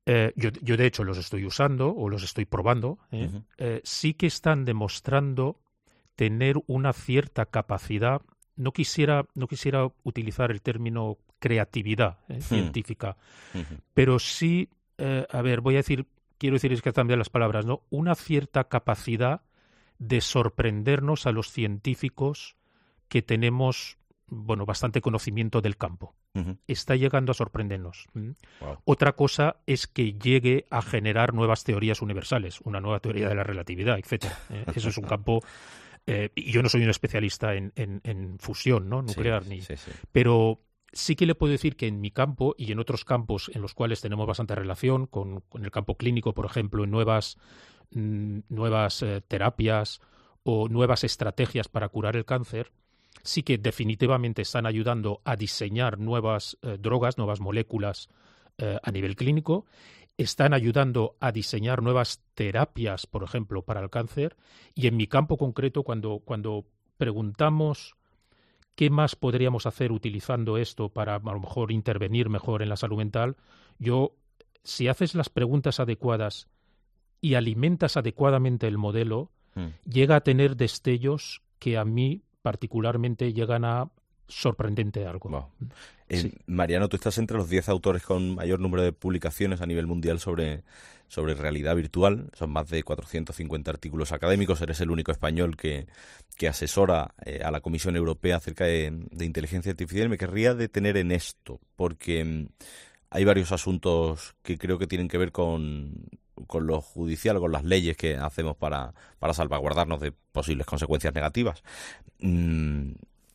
Speaker 8: eh, yo, yo de hecho los estoy usando o los estoy probando, ¿eh? Uh-huh. Eh, sí que están demostrando tener una cierta capacidad. No quisiera, no quisiera utilizar el término creatividad eh, científica, uh-huh. pero sí, eh, a ver, voy a decir, quiero decir es que cambian las palabras, ¿no? Una cierta capacidad de sorprendernos a los científicos que tenemos, bueno, bastante conocimiento del campo. Uh-huh. Está llegando a sorprendernos. ¿Mm? Wow. Otra cosa es que llegue a generar nuevas teorías universales, una nueva teoría de la relatividad, etcétera. ¿eh? Eso es un campo... Eh, y yo no soy un especialista en, en, en fusión, ¿no? nuclear, sí, ni, sí, sí. pero sí que le puedo decir que en mi campo y en otros campos en los cuales tenemos bastante relación, con, con el campo clínico, por ejemplo, en nuevas, mm, nuevas eh, terapias o nuevas estrategias para curar el cáncer, sí que definitivamente están ayudando a diseñar nuevas eh, drogas, nuevas moléculas eh, a nivel clínico. Están ayudando a diseñar nuevas terapias, por ejemplo, para el cáncer. Y en mi campo concreto, cuando, cuando preguntamos qué más podríamos hacer utilizando esto para a lo mejor intervenir mejor en la salud mental, yo, si haces las preguntas adecuadas y alimentas adecuadamente el modelo, mm. llega a tener destellos que a mí particularmente llegan a sorprendente algo.
Speaker 21: Wow. Eh, sí. Mariano, tú estás entre los diez autores con mayor número de publicaciones a nivel mundial sobre, sobre realidad virtual. Son más de cuatrocientos cincuenta artículos académicos. Eres el único español que, que asesora eh, a la Comisión Europea acerca de, de inteligencia artificial. Me querría detener en esto, porque mm, hay varios asuntos que creo que tienen que ver con, con lo judicial, con las leyes que hacemos para, para salvaguardarnos de posibles consecuencias negativas. Mm,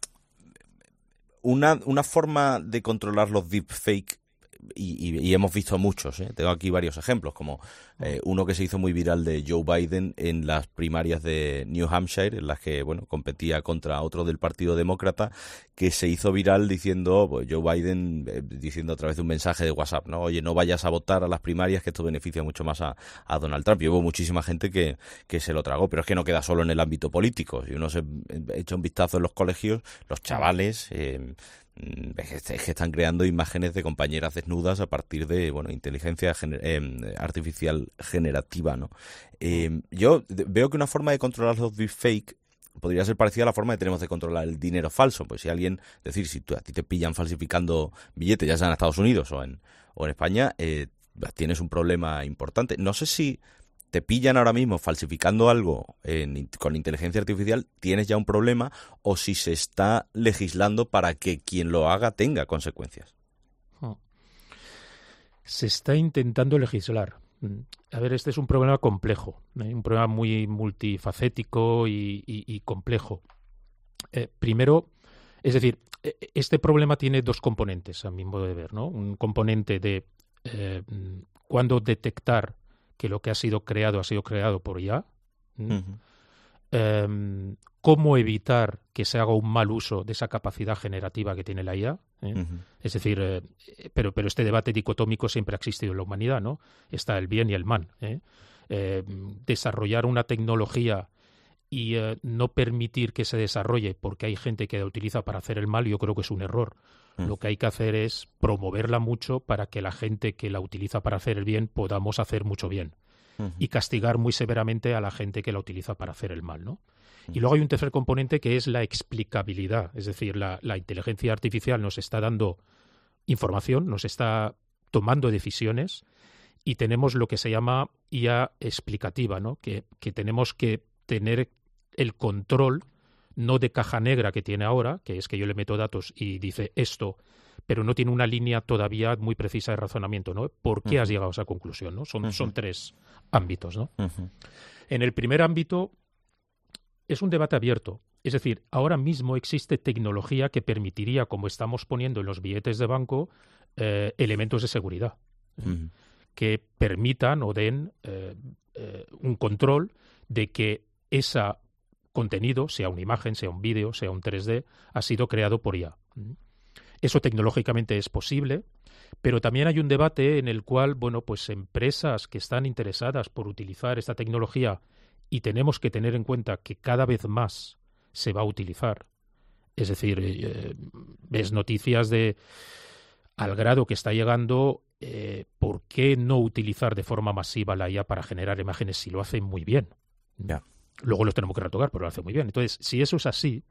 Speaker 21: Una, una forma de controlar los deepfake, y, y, y hemos visto muchos, ¿eh? Tengo aquí varios ejemplos, como eh, uno que se hizo muy viral de Joe Biden en las primarias de New Hampshire, en las que bueno competía contra otro del Partido Demócrata, que se hizo viral diciendo, pues Joe Biden eh, diciendo a través de un mensaje de WhatsApp, ¿no? Oye, no vayas a votar a las primarias, que esto beneficia mucho más a, a Donald Trump. Y hubo muchísima gente que, que se lo tragó, pero es que no queda solo en el ámbito político. Si uno se echa un vistazo en los colegios, los chavales... Eh, Es que están creando imágenes de compañeras desnudas a partir de bueno inteligencia gener- eh, artificial generativa, ¿no? Eh, yo veo que una forma de controlar los deepfake podría ser parecida a la forma que tenemos de controlar el dinero falso. Pues si alguien, es decir, si tú, a ti te pillan falsificando billetes, ya sea en Estados Unidos o en, o en España, eh, tienes un problema importante. No sé si te pillan ahora mismo falsificando algo en, con inteligencia artificial, tienes ya un problema, o si se está legislando para que quien lo haga tenga consecuencias.
Speaker 8: Se está intentando legislar. A ver, este es un problema complejo, ¿eh? Un problema muy multifacético y, y, y complejo. Eh, primero, es decir, este problema tiene dos componentes, a mi modo de ver, ¿no? Un componente de eh, cuándo detectar que lo que ha sido creado ha sido creado por I A. Uh-huh. Eh, ¿Cómo evitar que se haga un mal uso de esa capacidad generativa que tiene la I A? ¿eh? Uh-huh. Es decir, eh, pero, pero este debate dicotómico siempre ha existido en la humanidad, ¿no? Está el bien y el mal. ¿eh? Eh, desarrollar una tecnología y eh, no permitir que se desarrolle porque hay gente que la utiliza para hacer el mal, yo creo que es un error. Mm. Lo que hay que hacer es promoverla mucho para que la gente que la utiliza para hacer el bien podamos hacer mucho bien. Uh-huh. Y castigar muy severamente a la gente que la utiliza para hacer el mal, ¿no? Uh-huh. Y luego hay un tercer componente que es la explicabilidad. Es decir, la, la inteligencia artificial nos está dando información, nos está tomando decisiones y tenemos lo que se llama I A explicativa, ¿no? Que, que tenemos que tener el control no de caja negra que tiene ahora, que es que yo le meto datos y dice esto, pero no tiene una línea todavía muy precisa de razonamiento, ¿no? ¿Por qué uh-huh. has llegado a esa conclusión, ¿no? Son, uh-huh. son tres ámbitos, ¿no? Uh-huh. En el primer ámbito es un debate abierto. Es decir, ahora mismo existe tecnología que permitiría, como estamos poniendo en los billetes de banco, eh, elementos de seguridad ¿eh? uh-huh. que permitan o den eh, eh, un control de que ese contenido, sea una imagen, sea un vídeo, sea un tres D, ha sido creado por I A. Eso tecnológicamente es posible, pero también hay un debate en el cual, bueno, pues empresas que están interesadas por utilizar esta tecnología, y tenemos que tener en cuenta que cada vez más se va a utilizar. Es decir, eh, ves noticias de al grado que está llegando eh, ¿por qué no utilizar de forma masiva la I A para generar imágenes si lo hace muy bien?
Speaker 21: Ya.
Speaker 8: Luego lo tenemos que retocar, pero lo hace muy bien. Entonces, si eso es así,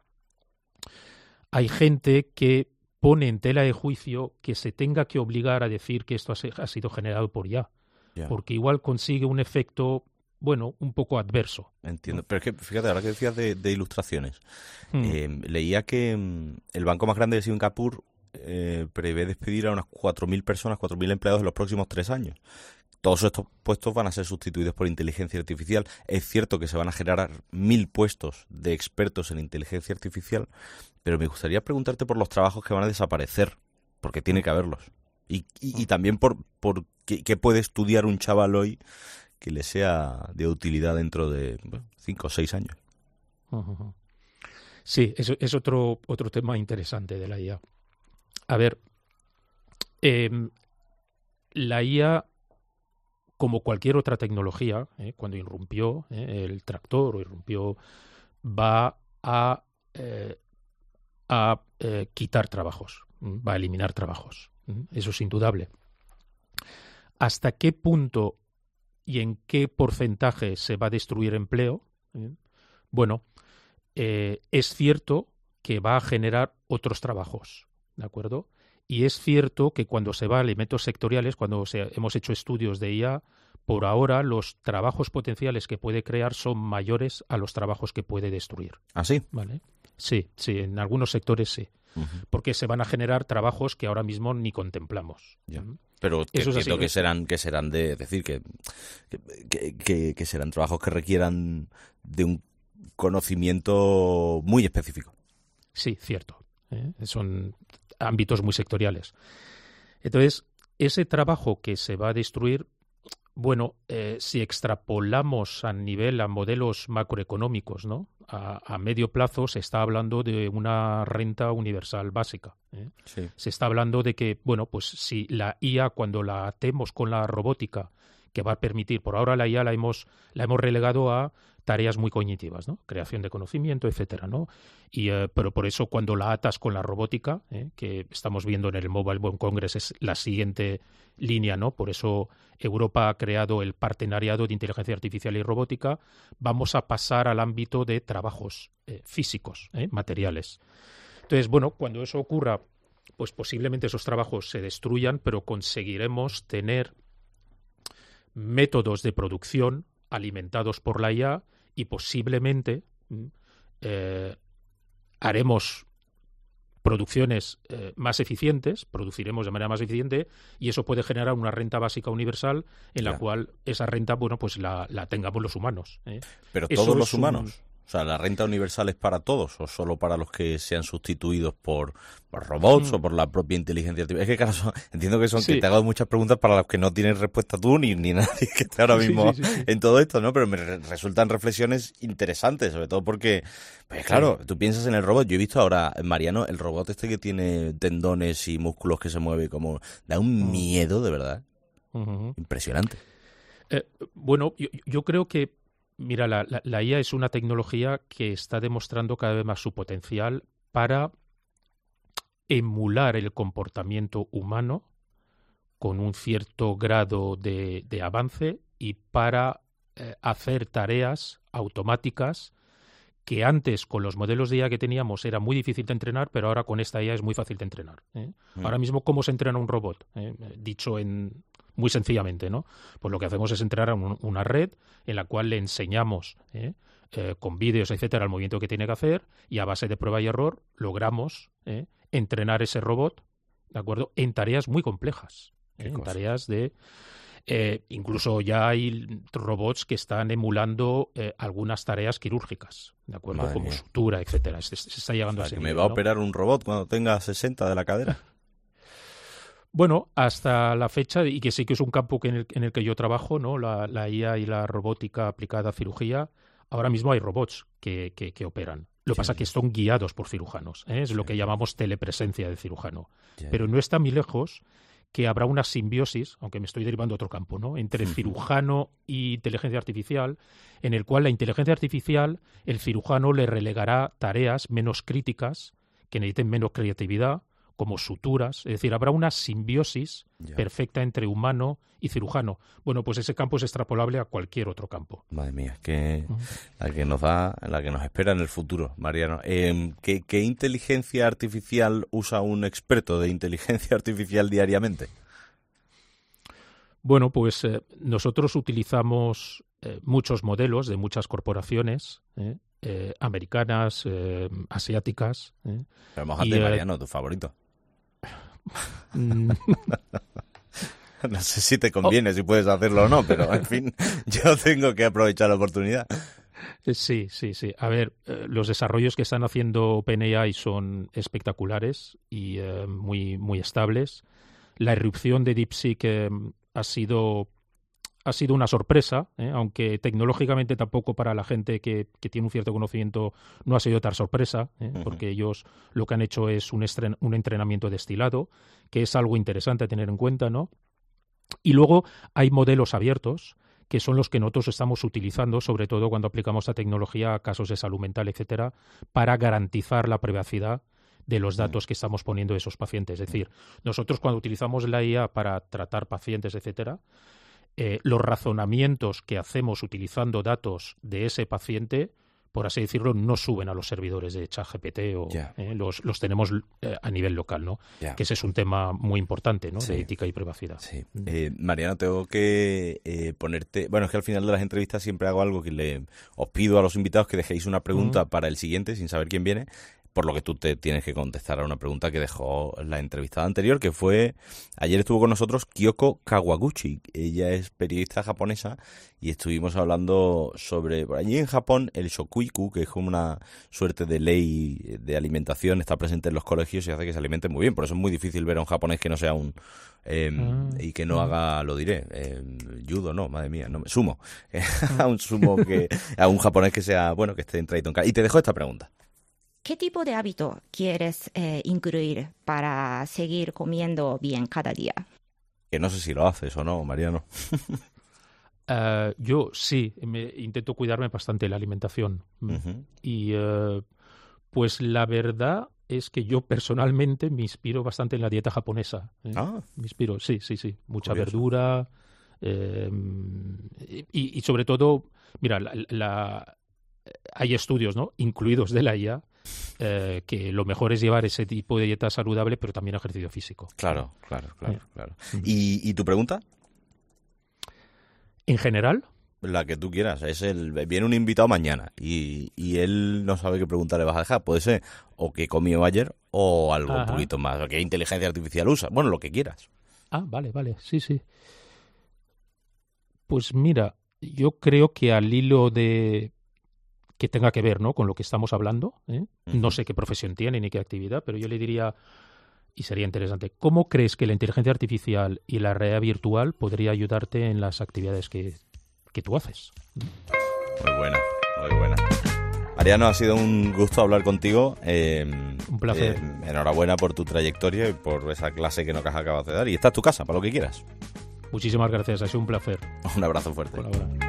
Speaker 8: hay gente que pone en tela de juicio que se tenga que obligar a decir que esto ha sido generado por I A, ya. porque igual consigue un efecto, bueno, un poco adverso.
Speaker 21: Entiendo, pero es que fíjate, ahora que decías de, de ilustraciones, hmm. eh, leía que mm, el banco más grande de Singapur eh, prevé despedir a unas cuatro mil personas, cuatro mil empleados en los próximos tres años. Todos estos puestos van a ser sustituidos por inteligencia artificial. Es cierto que se van a generar mil puestos de expertos en inteligencia artificial, pero me gustaría preguntarte por los trabajos que van a desaparecer, porque tiene que haberlos. Y, y, y también por, por qué, qué puede estudiar un chaval hoy que le sea de utilidad dentro de bueno, cinco o seis años.
Speaker 8: Uh-huh. Sí, eso es otro, otro tema interesante de la I A. A ver, eh, la I A, como cualquier otra tecnología, eh, cuando irrumpió eh, el tractor o irrumpió, va a, eh, a eh, quitar trabajos, va a eliminar trabajos. Eso es indudable. ¿Hasta qué punto y en qué porcentaje se va a destruir empleo? ¿Eh? Bueno, eh, es cierto que va a generar otros trabajos, ¿de acuerdo? Y es cierto que cuando se va a elementos sectoriales, cuando se, hemos hecho estudios de I A, por ahora los trabajos potenciales que puede crear son mayores a los trabajos que puede destruir.
Speaker 21: ¿Ah, sí?
Speaker 8: ¿Vale? Sí, sí, en algunos sectores sí. Uh-huh. Porque se van a generar trabajos que ahora mismo ni contemplamos.
Speaker 21: Ya. Pero que,
Speaker 8: Eso es
Speaker 21: entiendo
Speaker 8: así,
Speaker 21: que
Speaker 8: ¿eh?
Speaker 21: serán, que serán de, es decir, que, que, que, que serán trabajos que requieran de un conocimiento muy específico.
Speaker 8: Sí, cierto. ¿eh? Son ámbitos muy sectoriales. Entonces, ese trabajo que se va a destruir, bueno, eh, si extrapolamos a nivel a modelos macroeconómicos, ¿no? A, a medio plazo se está hablando de una renta universal básica. ¿eh?
Speaker 21: Sí.
Speaker 8: Se está hablando de que, bueno, pues si la I A, cuando la atemos con la robótica, que va a permitir, por ahora la I A la hemos, la hemos relegado a tareas muy cognitivas, ¿no? Creación de conocimiento, etcétera, ¿no? Y, eh, pero por eso cuando la atas con la robótica, ¿eh? que estamos viendo en el Mobile World Congress es la siguiente línea, ¿no? Por eso Europa ha creado el partenariado de inteligencia artificial y robótica. Vamos a pasar al ámbito de trabajos eh, físicos, ¿eh? materiales. Entonces, bueno, cuando eso ocurra, pues posiblemente esos trabajos se destruyan, pero conseguiremos tener métodos de producción alimentados por la I A y posiblemente eh, haremos producciones eh, más eficientes, produciremos de manera más eficiente y eso puede generar una renta básica universal en la
Speaker 21: ya.
Speaker 8: cual esa renta, bueno, pues la, la tengamos los humanos. ¿eh?
Speaker 21: Pero
Speaker 8: Eso
Speaker 21: todos los
Speaker 8: es un...
Speaker 21: humanos. O sea, ¿la renta universal es para todos o solo para los que sean sustituidos por, por robots mm. o por la propia inteligencia artificial? Es que, claro, son, entiendo que son
Speaker 8: sí.
Speaker 21: que te hago muchas preguntas para las que no tienes respuesta tú ni, ni nadie que esté ahora mismo sí, sí, sí, sí. en todo esto, ¿no? Pero me re- resultan reflexiones interesantes, sobre todo porque, pues claro, sí. tú piensas en el robot. Yo he visto ahora, Mariano, el robot este que tiene tendones y músculos que se mueve como... Da un mm. miedo, de verdad. Uh-huh. Impresionante.
Speaker 8: Eh, bueno, yo, yo creo que Mira, la, la, la I A es una tecnología que está demostrando cada vez más su potencial para emular el comportamiento humano con un cierto grado de, de avance y para eh, hacer tareas automáticas que antes con los modelos de I A que teníamos era muy difícil de entrenar, pero ahora con esta I A es muy fácil de entrenar. ¿eh? Mm. Ahora mismo, ¿cómo se entrena un robot? ¿Eh? Dicho en... Muy sencillamente, ¿no? Pues lo que hacemos es entrar a un, una red en la cual le enseñamos ¿eh? Eh, con vídeos, etcétera, el movimiento que tiene que hacer y a base de prueba y error logramos ¿eh? entrenar ese robot, ¿de acuerdo? En tareas muy complejas, ¿eh? en tareas de... Eh, incluso ya hay robots que están emulando eh, algunas tareas quirúrgicas, ¿de acuerdo?
Speaker 21: Madre
Speaker 8: Como
Speaker 21: mía.
Speaker 8: sutura, etcétera. Se, se está llegando
Speaker 21: O sea,
Speaker 8: a ese
Speaker 21: que me
Speaker 8: nivel,
Speaker 21: va a
Speaker 8: ¿no?
Speaker 21: operar un robot cuando tenga sesenta de la cadera.
Speaker 8: Bueno, hasta la fecha, y que sí que es un campo que en, el, en el que yo trabajo, ¿no? La, la I A y la robótica aplicada a cirugía, ahora mismo hay robots que, que, que operan. Lo que sí, pasa es que son guiados por cirujanos, ¿eh? Es sí. lo que llamamos telepresencia del cirujano. Sí. Pero no está muy lejos que habrá una simbiosis, aunque me estoy derivando a otro campo, ¿no? Entre cirujano y inteligencia artificial, en el cual la inteligencia artificial, el cirujano le relegará tareas menos críticas, que necesiten menos creatividad, como suturas, es decir, habrá una simbiosis
Speaker 21: Ya.
Speaker 8: perfecta entre humano y cirujano. Bueno, pues ese campo es extrapolable a cualquier otro campo.
Speaker 21: Madre mía, que la que nos da, la que nos espera en el futuro, Mariano. Eh, ¿qué, ¿Qué inteligencia artificial usa un experto de inteligencia artificial diariamente?
Speaker 8: Bueno, pues eh, nosotros utilizamos eh, muchos modelos de muchas corporaciones, ¿eh? Eh, americanas, eh, asiáticas. ¿eh?
Speaker 21: Pero mójate,
Speaker 8: Y, eh,
Speaker 21: Mariano, tu favorito.
Speaker 8: Mm.
Speaker 21: No sé si te conviene, si puedes hacerlo o no, pero en fin, yo tengo que aprovechar la oportunidad.
Speaker 8: Sí, sí, sí. A ver, eh, los desarrollos que están haciendo OpenAI son espectaculares y eh, muy, muy estables. La irrupción de DeepSeek eh, ha sido ha sido una sorpresa, ¿eh? Aunque tecnológicamente tampoco para la gente que, que tiene un cierto conocimiento no ha sido tal sorpresa, ¿eh?
Speaker 21: Ujú.
Speaker 8: Porque ellos lo que han hecho es un, estren- un entrenamiento destilado, que es algo interesante a tener en cuenta, ¿no? Y luego hay modelos abiertos, que son los que nosotros estamos utilizando, sobre todo cuando aplicamos la tecnología a casos de salud mental, etcétera, para garantizar la privacidad de los datos que estamos poniendo de esos pacientes. Es decir, nosotros cuando utilizamos la I A para tratar pacientes, etcétera, eh, los razonamientos que hacemos utilizando datos de ese paciente, por así decirlo, no suben a los servidores de ChatGPT o
Speaker 21: Ya.
Speaker 8: eh, los, los tenemos eh, a nivel local, ¿no?
Speaker 21: Ya.
Speaker 8: Que ese es un tema muy importante, ¿no?
Speaker 21: Sí.
Speaker 8: De ética y privacidad.
Speaker 21: Sí. Eh, Mariano, tengo que eh, ponerte... Bueno, es que al final de las entrevistas siempre hago algo que le os pido a los invitados que dejéis una pregunta
Speaker 8: Mm.
Speaker 21: para el siguiente sin saber quién viene, por lo que tú te tienes que contestar a una pregunta que dejó la entrevistada anterior, que fue... Ayer estuvo con nosotros Kyoko Kawaguchi. Ella es periodista japonesa y estuvimos hablando sobre... Por allí en Japón el shokuiku, que es como una suerte de ley de alimentación, está presente en los colegios y hace que se alimenten muy bien. Por eso es muy difícil ver a un japonés que no sea un... Eh,
Speaker 8: Ah,
Speaker 21: y que no
Speaker 8: ah.
Speaker 21: haga, lo diré, eh, judo, no, madre mía, no, sumo. A un sumo que... A un japonés que sea, bueno, que esté entradito en casa. Y te dejo esta pregunta.
Speaker 9: ¿Qué tipo de hábito quieres eh, incluir para seguir comiendo bien cada día?
Speaker 21: Que no sé si lo haces o no, Mariano.
Speaker 8: Eh, yo sí, me, intento cuidarme bastante de la alimentación. Mm.
Speaker 21: Ujú.
Speaker 8: Y eh, pues la verdad es que yo personalmente me inspiro bastante en la dieta japonesa. ¿eh?
Speaker 21: Ah.
Speaker 8: Me inspiro, sí, sí, sí. Mucha
Speaker 21: Curioso.
Speaker 8: verdura. eh, y, y sobre todo, mira, la, la- hay estudios, ¿no? Incluidos de la I A, eh, que lo mejor es llevar ese tipo de dieta saludable, pero también ejercicio físico.
Speaker 21: Claro, claro, claro,
Speaker 8: Eh.
Speaker 21: claro. ¿Y, ¿Y tu pregunta?
Speaker 8: En general,
Speaker 21: La que tú quieras. Es el, viene un invitado mañana y, y él no sabe qué pregunta le vas a dejar. Puede ser o qué comió ayer o algo
Speaker 8: Ajá.
Speaker 21: un poquito más. O qué inteligencia artificial usa. Bueno, lo que quieras.
Speaker 8: Ah, vale, vale, sí, sí. Pues mira, yo creo que al hilo de que tenga que ver, ¿no? Con lo que estamos hablando, ¿eh? No sé qué profesión tiene ni qué actividad, pero yo le diría, y sería interesante, ¿cómo crees que la inteligencia artificial y la realidad virtual podría ayudarte en las actividades que, que tú haces?
Speaker 21: Muy buena, muy buena. Mariano, ha sido un gusto hablar contigo. Eh,
Speaker 8: Un placer.
Speaker 21: eh, enhorabuena por tu trayectoria y por esa clase que nos acabas de dar. Y esta es tu casa, para lo que quieras.
Speaker 8: Muchísimas gracias, ha sido un placer.
Speaker 21: Un abrazo fuerte.
Speaker 8: Colaborar.